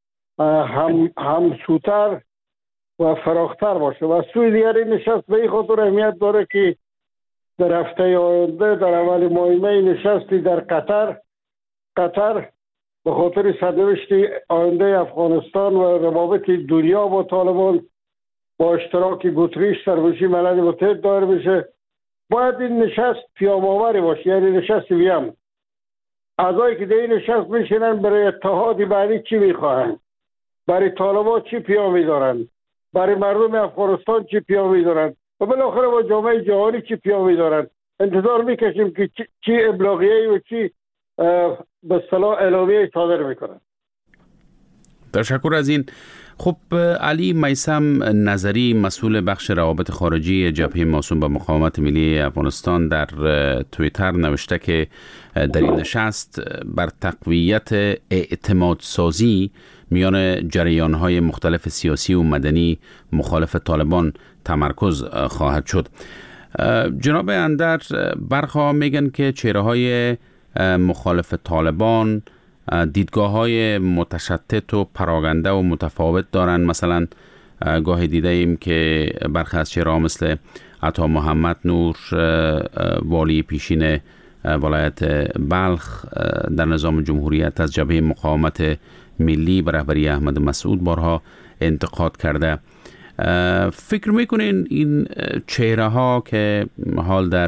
همسوتر و فراختر باشه. و از سوی دیگر این نشست به این خاطر اهمیت داره که در هفته آینده در اول ماه می نشستی در قطر به خاطر سرنوشت آینده افغانستان و روابط دنیا با طالبان با اشتراک گوتریش سربشی ملل متحد دایر بشه. باید این نشست پیام‌آوری باشه، یعنی نشست ویم. اعضایی که در این نشست میشینن برای اتحاد بعدی چی میخواهند، برای طالبان چی پیامی دارند، برای مردم افغانستان چی پیامی دارند و بالاخره با جامعه جهانی چی پیامی دارند. انتظار میکشیم که چی ابلاغیه‌ای و چی به اصطلاح اعلامیه صادر میکنند. تشکر از این. خب علی میثم نظری، مسئول بخش روابط خارجی جبهه موسوم به مقاومت ملی افغانستان، در توییتر نوشته که در این نشست بر تقویت اعتماد سازی میان جریان‌های مختلف سیاسی و مدنی مخالف طالبان تمرکز خواهد شد. جناب اندر، برخا میگن که چهره‌های مخالف طالبان دیدگاه‌های متشتت و پراگنده و متفاوت دارن. مثلا گاهی دیده ایم که برخی از چهره‌ها مثل عطا محمد نور، والی پیشین ولایت بلخ در نظام جمهوریت، از جبهه مقاومت ملی به رهبری احمد مسعود بارها انتقاد کرده. فکر میکنین این چهره‌ها که حال در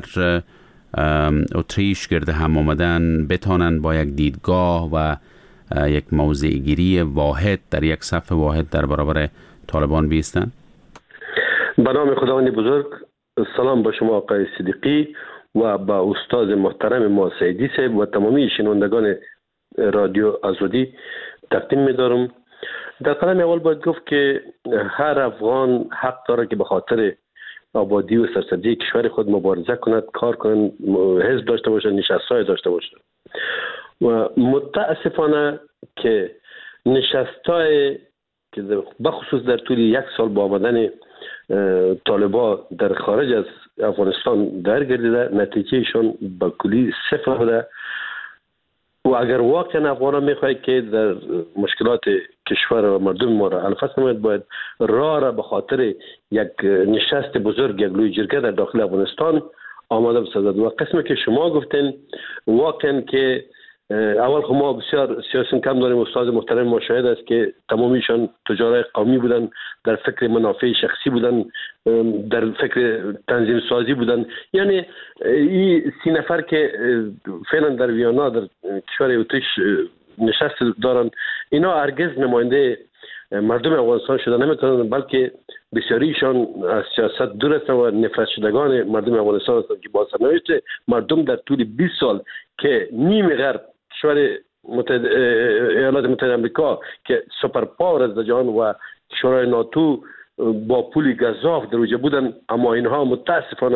اتریش گرد هم آمدن بتانن با یک دیدگاه و یک موضع گیری واحد در یک صف واحد در برابر طالبان بیستن؟ به نام خداوند بزرگ، سلام به شما آقای صدیقی و با استاد محترم ما سعیدی صاحب و تمامی شنوندگان رادیو آزادی تقدیم می‌دارم. در قدم اول باید گفت که هر افغان حق داره که به خاطر آبادی و سرسبزی کشور خود مبارزه کند، کار کند، حزب داشته باشد، نشست‌های داشته باشد. و متاسفانه که نشست‌های که بخصوص در طول یک سال با آمدن طالبا در خارج از افغانستان درگردیده، نتیجهشون به کلی صفر بوده. و اگر واقعا افغان میخواهید که در مشکلات کشور و مردم ما را حل فصل نماید، باید راه را به خاطر یک نشست بزرگ، یک لوی جرگه در داخل افغانستان آماده بسازد. و قسمی که شما گفتین واقعا که اول خب ما بسیار سیاسی کم داریم. استاد محترم ما شاهد است که تمامیشان تجار قومی بودن، در فکر منافع شخصی بودن، در فکر تنظیم سازی بودن. یعنی این 3 نفر که فعلا در ویانا در کشور اتریش نشست دارن، اینا هرگز نماینده مردم افغانستان شده نمیتونن، بلکه بسیاریشان از سیاست دور هستند و نفرت شدگان مردم افغانستان هستند که با سرنوشت مردم در طول 20 سال که نیم غرب کشور ایالات متحده آمریکا که سوپر پاور از جهان و شورای ناتو با پول گزاف در اوجه بودن، اما اینها متاسفانه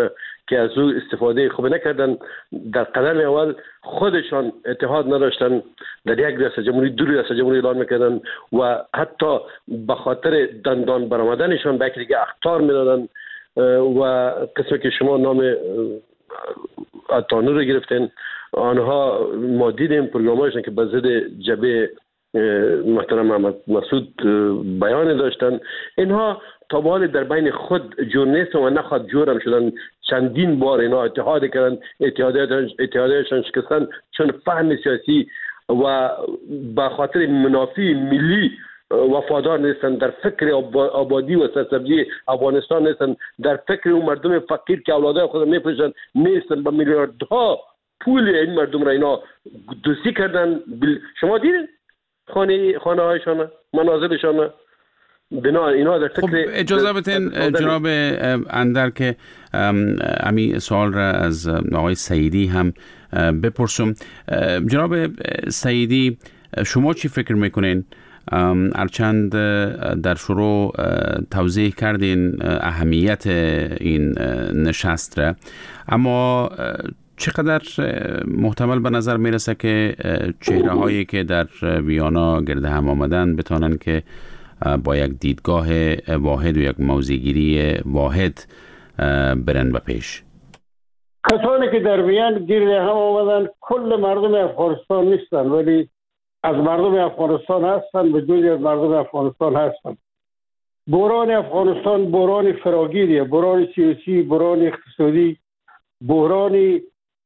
که از او استفاده خوب نکردن. در قدم اول خودشان اتحاد نداشتن، در یک ریاست جمهوری دو ریاست جمهوری اعلان میکردن و حتی به خاطر دندان برآمدنشان به یک دیگه اخطار میدادن و قسمی که شما نام اتانو رو گرفتین، آنها ما دیدیم پروگرامایشان که به ضد جبهه محترم محمد مسعود بیان داشتن. اینها تا به حال در بین خود جور نیستن و نخواد جور هم شدن. چندین بار اینا اتحاد کردن، اتحادیشان شکستن چون فهم سیاسی و به خاطر منافع ملی وفادار نیستن، در فکر آبادی و سرسبزی افغانستان نیستن، در فکر اون مردم فقیر که اولادای خود میفروشن نیستن. با میلیاردها پول این مردم را اینا دوستی کردن. شما دیدین خانه هایشان، منازلشان، بنا اینا در فکر. خب اجازه بدین جناب اندر که امی سوال را از آقای سعیدی هم بپرسم. جناب سعیدی، شما چی فکر میکنین؟ هرچند در شروع توضیح کردین اهمیت این نشست را، اما چقدر محتمل به نظر میرسه که چهره هایی که در ویانا گرد هم آمدن بتانن که با یک دیدگاه واحد و یک موضع‌گیری واحد برن به پیش؟ کسانی که در وین گرد هم آمدن کل مردم افغانستان نیستن، ولی از مردم افغانستان هستن، به جزی از مردم افغانستان هستن. بحران افغانستان بحران فراگیریه، بحران سیاسی، بحران اقتصادی، بحران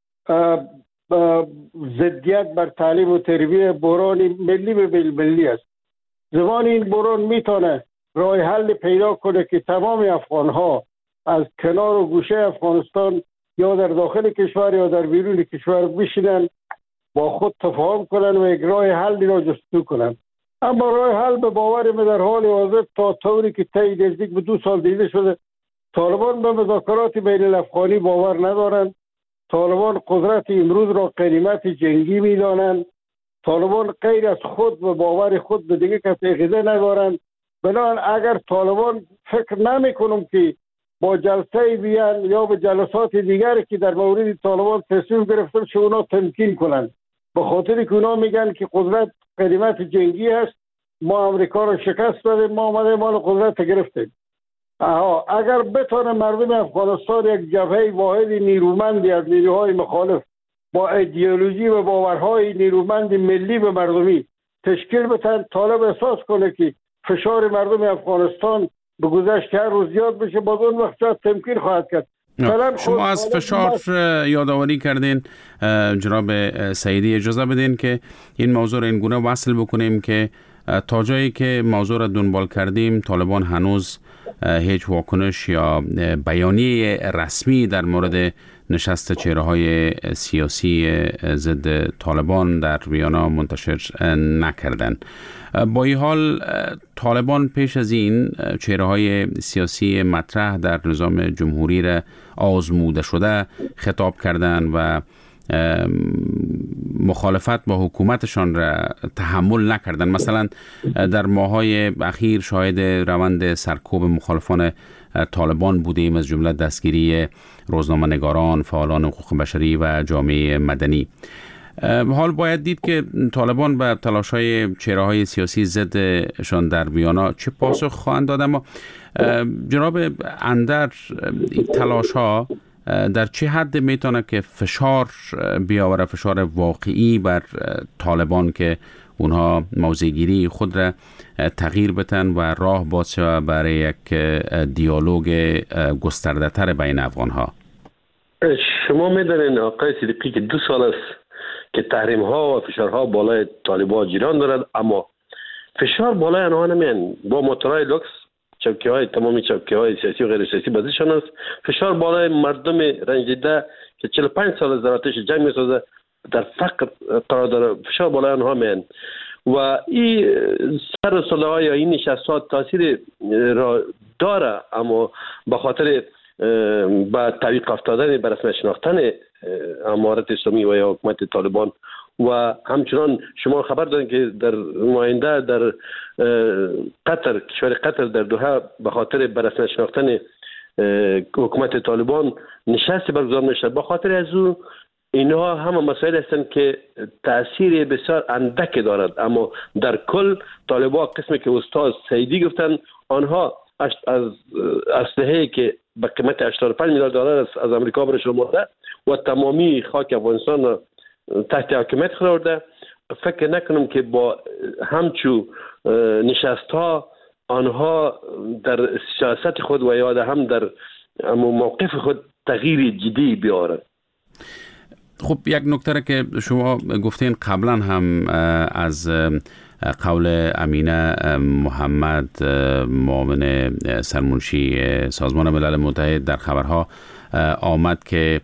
ضدیت بر تعلیم و تربیه، بحران ملی به ملی است. زمان این بحران میتونه راه حل پیدا کنه که تمام افغان ها از کنار و گوشه افغانستان یا در داخل کشور یا در بیرون کشور بشینن، با خود تفاهم کنن و یک راه حل را جستجو کنن. اما راه حل به باور من در حال حاضر تا طوری که طی نزدیک به 2 سال دیده شده، طالبان به مذاکرات بین الافغانی باور ندارند. طالبان قدرت امروز را غنیمت جنگی می‌دانند. طالبان غیر از خود و باور خود به دیگه کسی عقیده ندارند. بنابراین اگر طالبان فکر نمی‌کنم که با جلسه بیان یا به جلسات دیگری که در مورد طالبان تصمیم گرفتن شو اونا تمکین کنند، به خاطر که اونا میگن که قدرت غنیمت جنگی است، ما امریکا را شکست دادیم، ما آمده مال قدرت گرفتیم. اگر بتونه مردم افغانستان یک جبهه واحد نیرومندی از نیروهای مخالف با ایدئولوژی و باورهای نیرومند ملی به مردمی تشکیل بدن، طالب احساس کنه که فشار مردم افغانستان به گذشت هر روز زیاد بشه، باز اون وقت شاید تمکین خواهد کرد. شما از فشار یادآوری کردین جناب سعیدی. اجازه بدین که این موضوع را این گونه وصل بکنیم که تا جایی که موضوع را دنبال کردیم طالبان هنوز هیچ واکنش یا بیانیه رسمی در مورد نشست چهره‌های سیاسی ضد طالبان در ویانا منتشر نکردند. با این حال طالبان پیش از این چهره‌های سیاسی مطرح در نظام جمهوری را آزموده شده خطاب کردند و مخالفت با حکومتشان را تحمل نکردند. مثلا در ماه‌های اخیر شاهد روند سرکوب مخالفان طالبان بودیم، از جمله دستگیری روزنامه‌نگاران، فعالان حقوق بشری و جامعه مدنی. حال باید دید که طالبان به تلاش‌های چهره‌های سیاسی ضدشان در ویانا چه پاسخ خواهند داد. اما جناب اندر، این تلاش‌ها در چه حد میتونه که فشار بیاوره، فشار واقعی بر طالبان که اونها موضع‌گیری خود را تغییر بدن و راه باز شود برای یک دیالوگ گسترده تر بین افغان‌ها؟ شما میدونین آقای صدیقی که 2 سال است که تحریم ها و فشارها بالای طالبان جریان دارد، اما فشار بالای آنها نمیان. با موتورهای لوکس، چوکی‌های تمامی چوکی‌های سیاسی و غیر سیاسی بازیشان است. فشار بالای مردم رنجیده که 45 سال از آتش جنگ می‌سازه، در فقر قرار داره، فشار بالای آنها میان. و این سر و صلح‌ها یا این نشست‌ها تاثیر را داره، اما به خاطر با تعویق افتادن به رسمیت شناختن امارت اسلامی و یا حکومت طالبان و همچنان شما خبر دارین که در نماینده در قطر، کشور قطر در دوحه به خاطر به رسمیت شناختن حکومت طالبان نشست برگزار میشه. با خاطر از او اینها همه مسائل هستند که تأثیر بسیار اندک دارد، اما در کل طالبان قسمی که استاد سیدی گفتن آنها از اسلحه‌ای که به قیمت 85 میلیارد دلار از امریکا برش آمده و تمامی خاک افغانستان را تحت حاکمیت قرار داده، فکر نکنم که با همچو نشست ها آنها در سیاست خود و یا هم در موقف خود تغییر جدی بیارن. خب یک نکته که شما گفتین قبلا هم از قول امینه محمد معاون سرمنشی سازمان ملل متحد در خبرها آمد که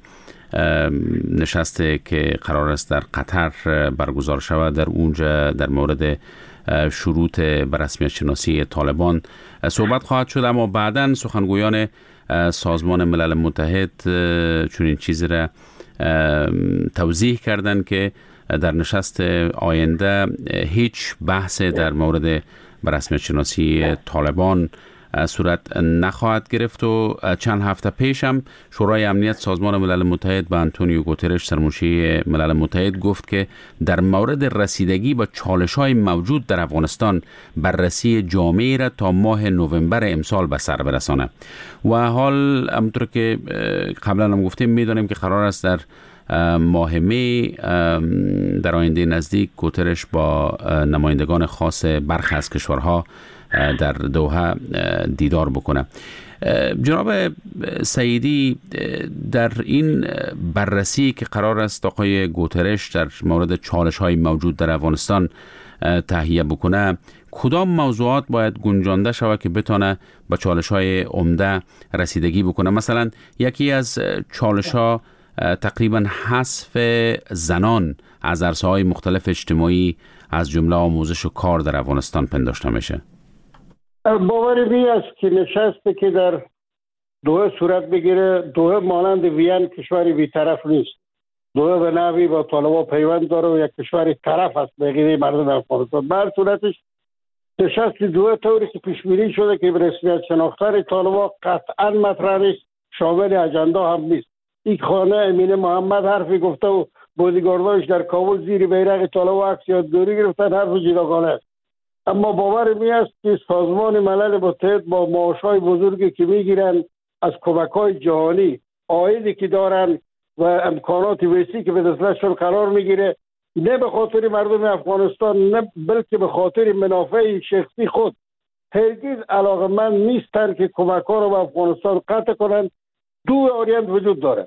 نشسته که قرار است در قطر برگزار شود در اونجا در مورد شروط به رسمیت شناسی طالبان صحبت خواهد شد، اما بعداً سخنگویان سازمان ملل متحد چنین چیزی را توضیح کردند که در نشست آینده هیچ بحث در مورد به رسمیت شناسی طالبان صورت نخواهد گرفت و چند هفته پیش هم شورای امنیت سازمان ملل متحد به آنتونیو گوترش سرمنشی ملل متحد گفت که در مورد رسیدگی با چالش‌های موجود در افغانستان بررسی جامعی را تا ماه نوامبر امسال به سر برسانه و حال همونطور که قبلا هم گفتیم می‌دانیم که قرار است در ماه می در آینده نزدیک گوترش با نمایندگان خاص برخی از کشورها در دوحه دیدار بکنه. جناب سیدی، در این بررسی که قرار است آقای گوترش در مورد چالش‌های موجود در افغانستان تهیه بکنه، کدام موضوعات باید گنجانده شود که بتونه با چالش‌های عمده رسیدگی بکنه؟ مثلا یکی از چالش‌ها تقریبا حذف زنان از عرصه‌های مختلف اجتماعی از جمله آموزش و کار در افغانستان پنداشته میشه. باور می است که نشستی که در دوحه صورت بگیره، دوحه مانند وین کشوری بی‌طرف نیست. دوحه به نحوی با طالبان پیوند داره و یک کشوری طرف است به غیر مردم افغانستان. به هر صورتش نشست دوحه طوری که پیش بینی شده که به رسمیت شناختن طالبان قطعا مطرح نیست، شامل اجندا هم نیست. این خانه امینه محمد حرفی گفته و بودیگارداش در کابل زیر بیرق طالبان عکس یادگاری گرفتن، حرف جداگانه است. اما باور می است که سازمان ملل متحد با معاش‌های بزرگی که میگیرن از کمک‌های جهانی، عایدی که دارن و امکانات وسیعی که به دستشون قرار میگیره، نه به خاطر مردم افغانستان نه بلکه به خاطر منافع شخصی خود هرگز علاقه‌مند نیستن که کمک‌ها رو به افغانستان قطع کنن. دو واریانت وجود داره.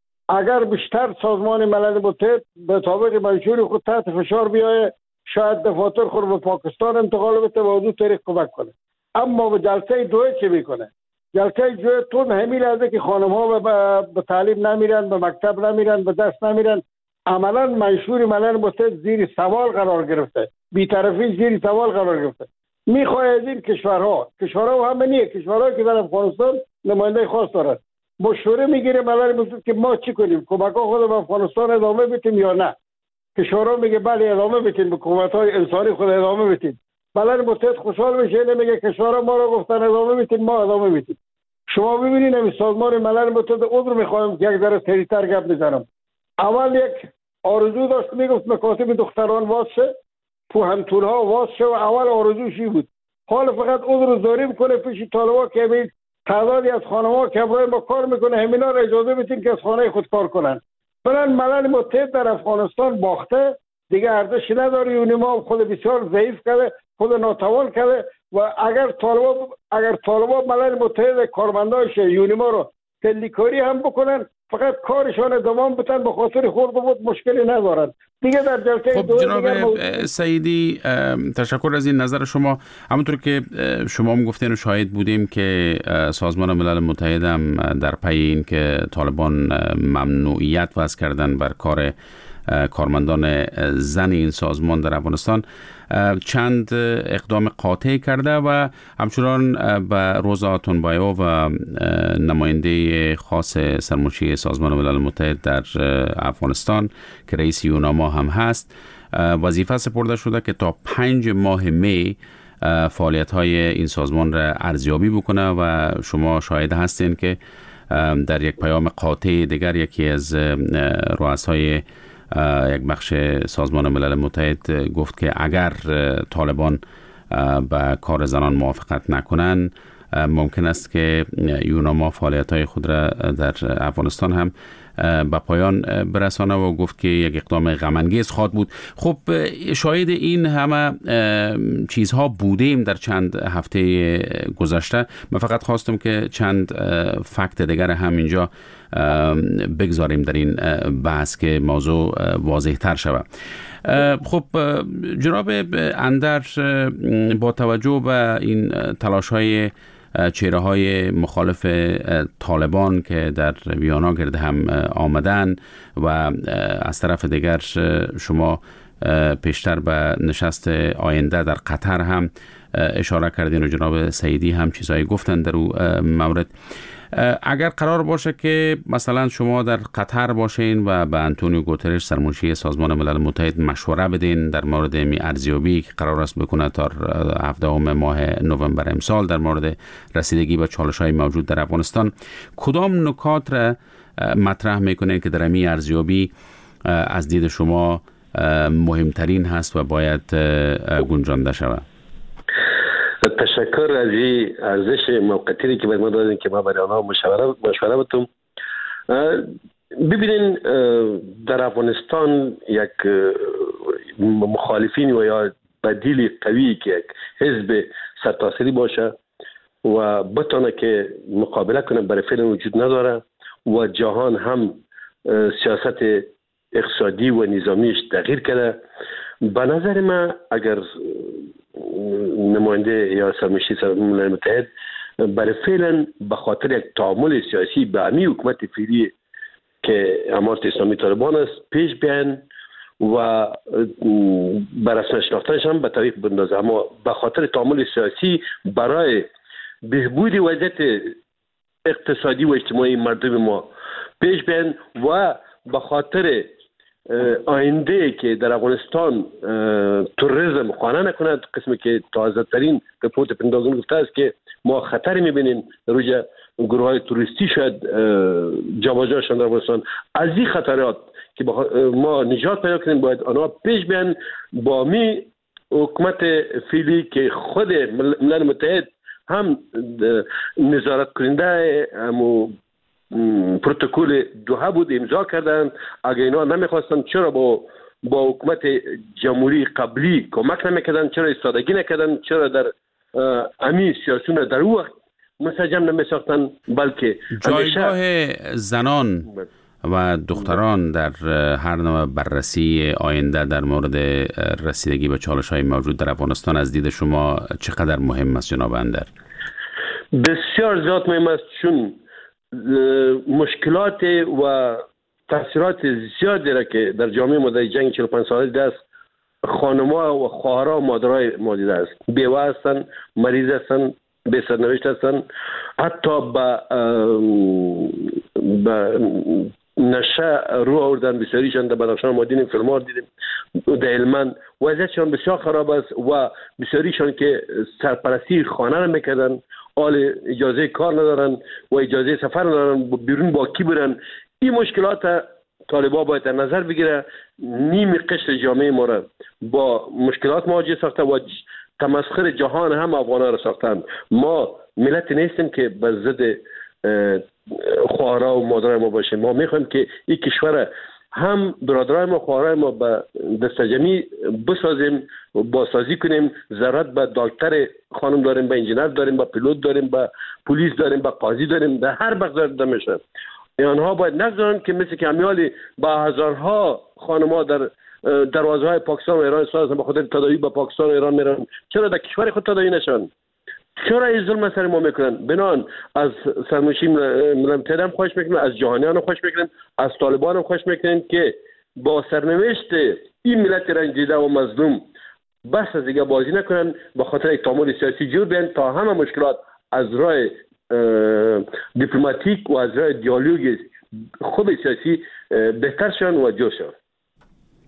اگر بیشتر سازمان ملل متحد به طابق منشور خود تحت فشار بیایه، شاید دفاتر خود به پاکستان انتقال بده و از اون طریق کمک کنه. اما به جلسه دوحه چه میکنه؟ جلسه دوحه تون همین لحظه که خانم ها به تعلیم نمیرن، به مکتب نمیرن، به درس نمیرن، عملا منشور ملل متحد زیر سوال قرار گرفته، بی‌طرفی زیر سوال قرار گرفته. میخواد از این کشورها همه نیه، کشورهایی که در افغانستان نماینده خاص دارن، مشوره میگیره ملل متحد که ما چی کنیم، کمک‌ها خود به افغانستان ادامه بدیم یا نه. کشورها میگه بله ادامه بدین، به حکومت‌های انسانی خود ادامه بدین. ملل متحد خوشحال میشه، نمیگه کشورها ما رو گفتن ادامه بدین، ما ادامه بدیم. شما ببینید همین سازمان ملل متحد عذر میخوایم که یک ذره سریعتر گپ بزنم. اول یک آرزو داشت، میگفت مکاتب دختران واز شه، پوهنتون‌ها واز شه و اول آرزوش این بود. حال فقط عذر زاری میکنه پیش طالبان که همین تعدادی از خانم‌ها که برای ما کار میکنه همینا رو اجازه بدین که از خانه خود کار کنن. بلند ملل متحد در افغانستان باخته، دیگه ارزش نداره. یونیما خود بسیار ضعیف کرده، خود ناتوان کرده و اگر طالبان ملل متحد کارمنداش یونیما رو تلیکاری هم بکنن، فقط کارشان ادامه بدن، به خاطر خورد و بود مشکلی ندارن دیگه. در جلسه خب جناب سیدی، تشکر از این نظر شما. همونطور که شما هم گفتین و شاهد بودیم که سازمان ملل متحد هم در پی این که طالبان ممنوعیت وضع کردن بر کار کارمندان زن این سازمان در افغانستان چند اقدام قاطع کرده و همچنان به روزا آتونبایو و نماینده خاص سرمنشی سازمان ملل متحد در افغانستان که رئیس یوناما هم هست وظیفه سپرده شده که تا 5 ماه می فعالیت های این سازمان را ارزیابی بکنه و شما شاهد هستین که در یک پیام قاطع دیگر یکی از رؤسای یک بخش سازمان ملل متحد گفت که اگر طالبان به کار زنان موافقت نکنند ممکن است که یوناما فعالیت‌های خود را در افغانستان هم به پایان برسانه و گفت که یک اقدام غم‌انگیز خواهد بود. خب شاهد این همه چیزها بودیم در چند هفته گذشته. من فقط خواستم که چند فکت دیگر هم اینجا بگذاریم در این بحث که موضوع واضح تر شود. خب جناب اندر، با توجه به این تلاش های چهره های مخالف طالبان که در ویانا گرد هم آمدن و از طرف دیگر شما پیشتر به نشست آینده در قطر هم اشاره کردین و جناب سعیدی هم چیزایی گفتن در اون مورد، اگر قرار باشه که مثلا شما در قطر باشین و به انتونیو گوترش سرمنشی سازمان ملل متحد مشوره بدین در مورد می ارزیابی که قرار است بکنه تا 17 ماه نوامبر امسال در مورد رسیدگی به چالش‌های موجود در افغانستان، کدام نکات را مطرح میکنین که در می ارزیابی از دید شما مهمترین هست و باید گنجانده شود؟ تشکر از این ارزش موقتی که ما دادین که ما برای آنها مشوره بتم. ببینین در افغانستان یک مخالفین و یا بدیل قوی که یک حزب سرتاسری باشه و بتونه که مقابله کنه برای فعلا وجود نداره و جهان هم سیاست اقتصادی و نظامیش تغییر کرده. به نظر من اگر نماینده یا سرمنشی ملل متحد برای فعلا به خاطر یک تعامل سیاسی به امی حکومت فعلی که امارت اسلامی طالبان است پیش بیان و بر رسم شناختنش هم به طریق بندازه، اما به خاطر تعامل سیاسی برای بهبود وضعیت اقتصادی و اجتماعی مردم ما پیش بیان و به خاطر آینده که در افغانستان توریسم خانه نکند، قسمی که تازه ترین رپورت پنتاگون گفته است که ما خطر میبینیم روی گروه های توریستی شاید جابجاشان در افغانستان. از این خطرات که ما نجات پیدا کنیم باید آنها پیش بیان با می حکومت فعلی که خود ملل متحد هم نظارت کننده پروتکل دوحه بود امضا کردن. اگر اینا نمیخواستن چرا با حکومت جمهوری قبلی کمک نمیکردن؟ چرا ایستادگی نکردن؟ چرا در امی سیاسون در او وقت منسجم نمیساختن؟ بلکه جایگاه زنان و دختران در هر نوع بررسی آینده در مورد رسیدگی به چالش‌های موجود در افغانستان از دید شما چقدر مهم است جناب اندر؟ بسیار زیاد مهم است، چون مشکلات و تاثیرات زیادی را که در جامعه ما در جنگ 45 ساله دست خانم‌ها و خواهرها و مادرای ما دیده است. بیوه هستند، مریض هستند، به سرنوشت هستند، حتی به نشه رو آوردن بسیاریشان. در بدخشان ما دیدیم، فیلم‌ها دیدیم، در هلمند وضعیتشان بسیار خراب است و بسیاریشان که سرپرستی خانه را میکردن حال اجازه کار ندارن و اجازه سفر ندارن، بیرون با کی برن. این مشکلات طالبان باید در نظر بگیره. نیم قشر جامعه ما را با مشکلات مواجه ساخته و تمسخر جهان هم افغان‌ها را ساختن. ما ملت نیستیم که به ضد خواهرها و مادرای ما باشیم. ما میخوایم که این کشور هم برادرای ما خواهرای ما به دست جمعی بسازیم، بازسازی کنیم. ضرورت به دکتر خانم داریم، به انجینر داریم، به پیلوت داریم، به پلیس داریم، به قاضی داریم، در هر بخش داده میشه. آنها باید نگذارن که مثل که امیالی با هزارها خانم‌ها در دروازه‌های پاکستان و ایران سازن به خاطر تداوی به پاکستان و ایران میرن. چرا در کشور خود تداوی نشن؟ چرا این ظلم سر ما میکنن؟ بنان از سرمنشی ملل متحد هم خواهش میکنیم، از جهانیان هم خواهش میکنیم، از طالبان هم خواهش میکنیم که با سرنوشت این ملت رنجیده و مظلوم بس از دیگه بازی نکنن، به خاطر یک تعامل سیاسی جور بیان تا همه مشکلات از راه دیپلماتیک و از راه دیالوگ خوب سیاسی بهتر شون و جور شون.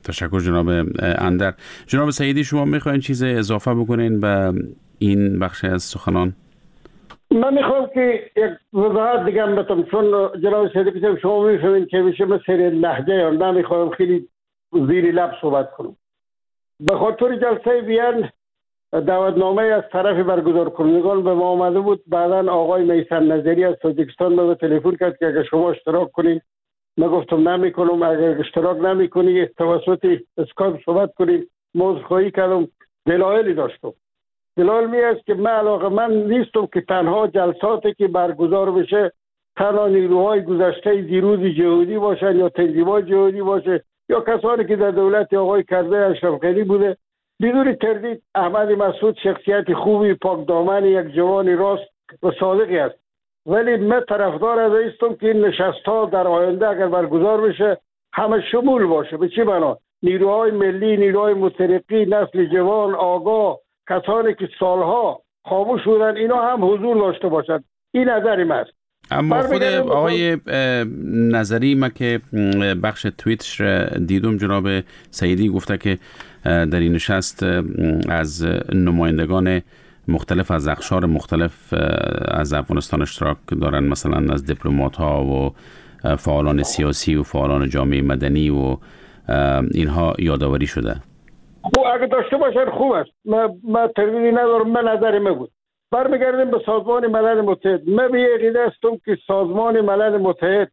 تشکر جناب اندر. جناب سعیدی، شما میخواین چیز اضافه بکنین به این بخش از سخنان؟ من میخوام که یک وضاحت دیگه بتم، چون جناب سعیدی که شما میفهمین که میشه مثل لهجه یا نمیخوام خیلی زیر لب صحبت کنم. به خاطر جلسه وین دعوتنامه از طرف برگزار کنندگان به ما آمده بود. بعدا آقای میثم نظری از تاجیکستان به تلفن کرد که اگر شما اشتراک کنید. من گفتم نمیکنم. اگر اشتراک نمیکنی توسط اسکایپ صحبت کنید. عذرخواهی کردم. دلایلی داشتم. دلایل می است که من علاقه‌مند نیستم که تنها جلساتی که برگزار بشه تنها نیروهای گذشته دیروز جهادی باشن یا تنظیمات جهادی باشه یا کسانی که در دولت آقای کرزی اشرف غنی بوده. بدون تردید احمد مسعود شخصیت خوبی، پاک دامن، یک جوان راست و صادقی است. ولی من طرفدار از هستم که این نشست‌ها در آینده اگر برگزار بشه همه شمول باشه. به چی معنا؟ نیروهای ملی، نیروهای مترقی، نسل جوان آگاه، کسانی که سالها خاموش بودن، اینا هم حضور داشته باشند. این نظر من است. اما خود آقای نظری، ما که بخش توییتش دیدم، جناب سعیدی گفته که در این نشست از نمایندگان مختلف از اقشار مختلف از افغانستان اشتراک دارن، مثلا از دیپلمات ها و فعالان سیاسی و فعالان جامعه مدنی و اینها یادآوری شده. خب اگه داشته باشن خوب است. من تردیدی ندارم. من نظر من بود. برمیگردیم به سازمان ملل متحد. من به عقیده هستم که سازمان ملل متحد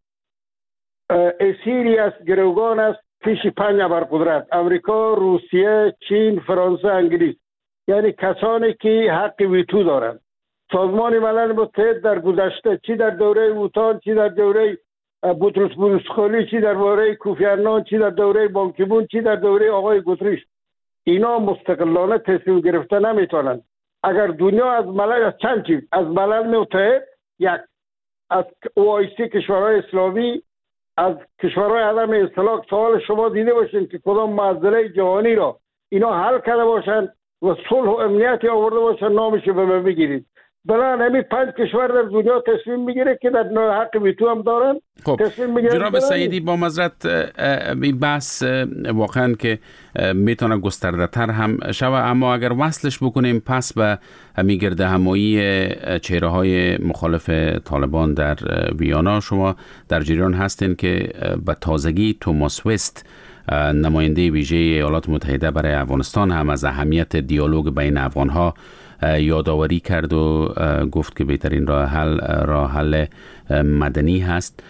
اسیری از گروگان است پیش 5 ابرقدرت: امریکا، روسیه، چین، فرانسه، انگلیس. یعنی کسانی که حق ویتو دارند. سازمان ملل متحد در گذشته، چی در دوره اوتان، چی در دوره بوتروس بروسخولی، چی در دوره کوفی عنان، چی در دوره بانکیمون، چی در دوره آقای گوتریش، اینا مستقلانه تصمیم گرفته نمیتونن. اگر دنیا از ملل، از چند چیز، از ملل متحد، یک، از OIC کشورهای اسلامی، از کشورهای عدم اصطلاح، سوال شما دیده باشین که کدام معضله جهانی را اینا حل کرده باشن و صلح و امنیتی آورده باشن، نامش به من بگیرید. بلان همین 5 کشور در دنیا تصمیم میگیره که در حق ویتو هم دارن. خب جناب سعیدی، با معذرت این بحث واقعا که میتونه گسترده تر هم شوه، اما اگر وصلش بکنیم پس به همین گرد همایی چهره های مخالف طالبان در ویانا، شما در جریان هستین که به تازگی توماس وست، نماینده ویژه ایالات متحده برای افغانستان، هم از اهمیت دیالوگ بین افغانها یادآوری کرد و گفت که بهترین راه حل مدنی هست،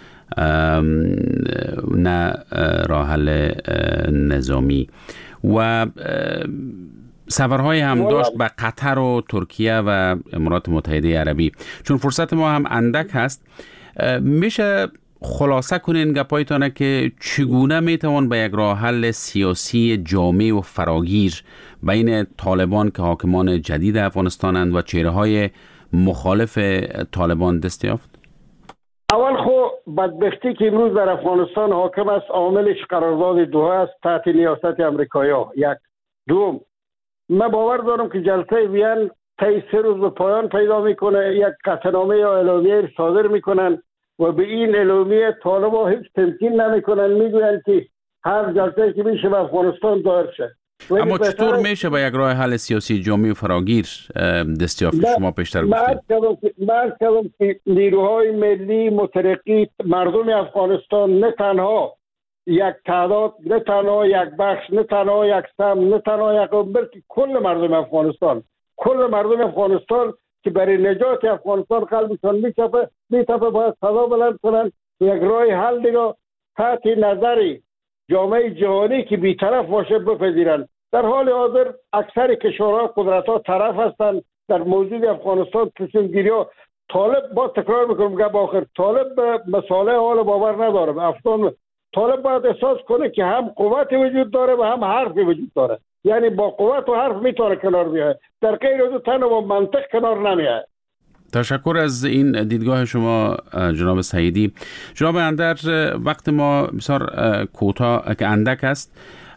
نه راه حل نظامی. و سفرهای هم داشت به قطر و ترکیه و امارات متحده عربی. چون فرصت ما هم اندک هست، میشه خلاصه کنین گپایتانه که چگونه میتوان به یک راه حل سیاسی جامع و فراگیر بین طالبان که حاکمان جدید افغانستانند و چهره‌های مخالف طالبان دست یافت؟ اول خو بدبختی که امروز در افغانستان حاکم است، عاملش قرارداد دوحه است تحت نیاست امریکایی‌ها. یک. دوم، من باور دارم که جلسه وین طی 3 روز به پایان پیدا میکنه. یک قطعنامه یا اعلامیه صادر میکنن و به این اعلامیه طالبا هیچ تمکین نمیکنن، میگویند که هر جلسه که میشه به افغانستان دایر شه. اما چطور میشه به یک راه حل سیاسی جامع و فراگیر دست یافت؟ شما پیشتر گفتید. من کردم که نیروهای ملی مترقی، مردم افغانستان، نه تنها یک تعداد، نه تنها یک بخش، نه تنها یک سم، نه تنها یک قوم، بلکه کل مردم افغانستان که برای نجات افغانستان قلبشان میتفه باید صدا بلند کنند. یک راه حل دیگه تحت نظر جامعه جهانی که بی‌طرف باشه بپذیرند. در حال حاضر اکثر کشورها، قدرت‌ها طرف هستند در موضوع افغانستان. تصمیم گیری‌ها طالب، با تکرار میکنم گپ آخر، طالب به مصالح حال باور نداره. افغان طالب باید احساس کنه که هم قوت وجود داره و هم حرف وجود داره. یعنی با قوت و حرف میتونه کنار بیاد، در غیر از تن و منطق کنار نمیاد. تشکر از این دیدگاه شما جناب سعیدی. جناب اندر، وقت ما بسیار کوتاه که اندک است،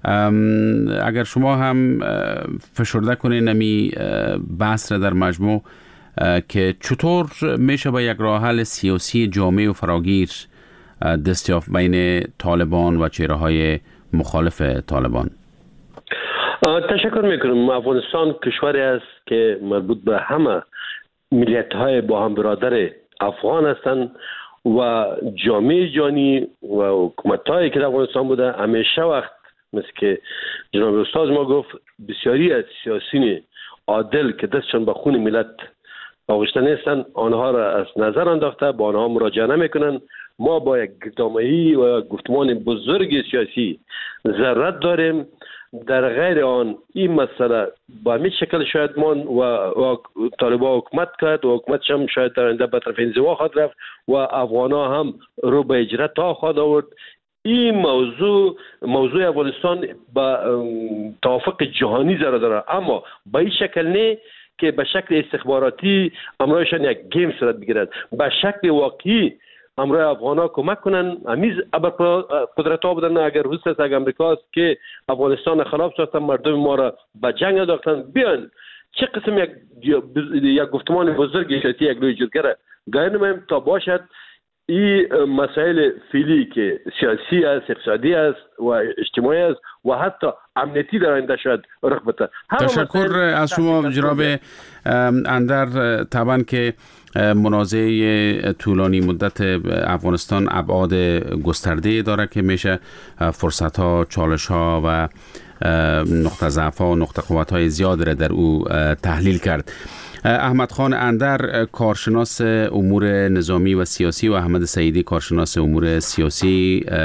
اگر شما هم فشرده کنین نمی بحث را در مجموع که چطور میشه با یک راه حل سیاسی جامع و فراگیر دست یافت بین طالبان و چهره‌های مخالف طالبان؟ تشکر میکنم. افغانستان کشوری است که مربوط به همه ملیت‌های با هم برادر افغان هستند و جامعه جهانی و حکومت‌هایی که در افغانستان بوده همیشه وقت مثل که جناب استاد ما گفت بسیاری از سیاسیین عادل که دستشان به خون ملت آغشته نیستند آنها را از نظر انداخته، با آنها مراجعه نمیکنند. ما با یک گفتمانی و گفتمان بزرگ سیاسی ضرورت داریم. در غیر آن این مسئله با همین شکل شاید و طالبان حکومت کرد و حکومتش هم شاید در آینده به طرف انزوا خواهد رفت و افغان‌ها هم رو به اجرت تا خواهد آورد. این موضوع افغانستان با توافق جهانی ضرورت داره، اما به این شکل نه که به شکل استخباراتی امرایشان یک گیم صورت بگیرد. به شکل واقعی امروز افغان‌ها کمک کنن. همیز قدرت‌ها بودن، اگر روس است اگر امریکا است که افغانستان خراب ساختن، مردم ما را به جنگ انداختن، بیان چه قسم یک گفتمان بزرگ سیاسی یک روی جرگره گاینم تا باشد این مسائل فعلی که سیاسی است، اقتصادی است و اجتماعی است و حتی امنیتی در آینده شاید رخ بده. تشکر از شما جناب اندر. طبعا که منازعه طولانی مدت افغانستان ابعاد گسترده داره که میشه فرصت ها، چالش ها و نقطه ضعف ها و نقطه قوت های زیاد را در او تحلیل کرد. احمد خان اندر کارشناس امور نظامی و سیاسی و احمد سعیدی کارشناس امور سیاسی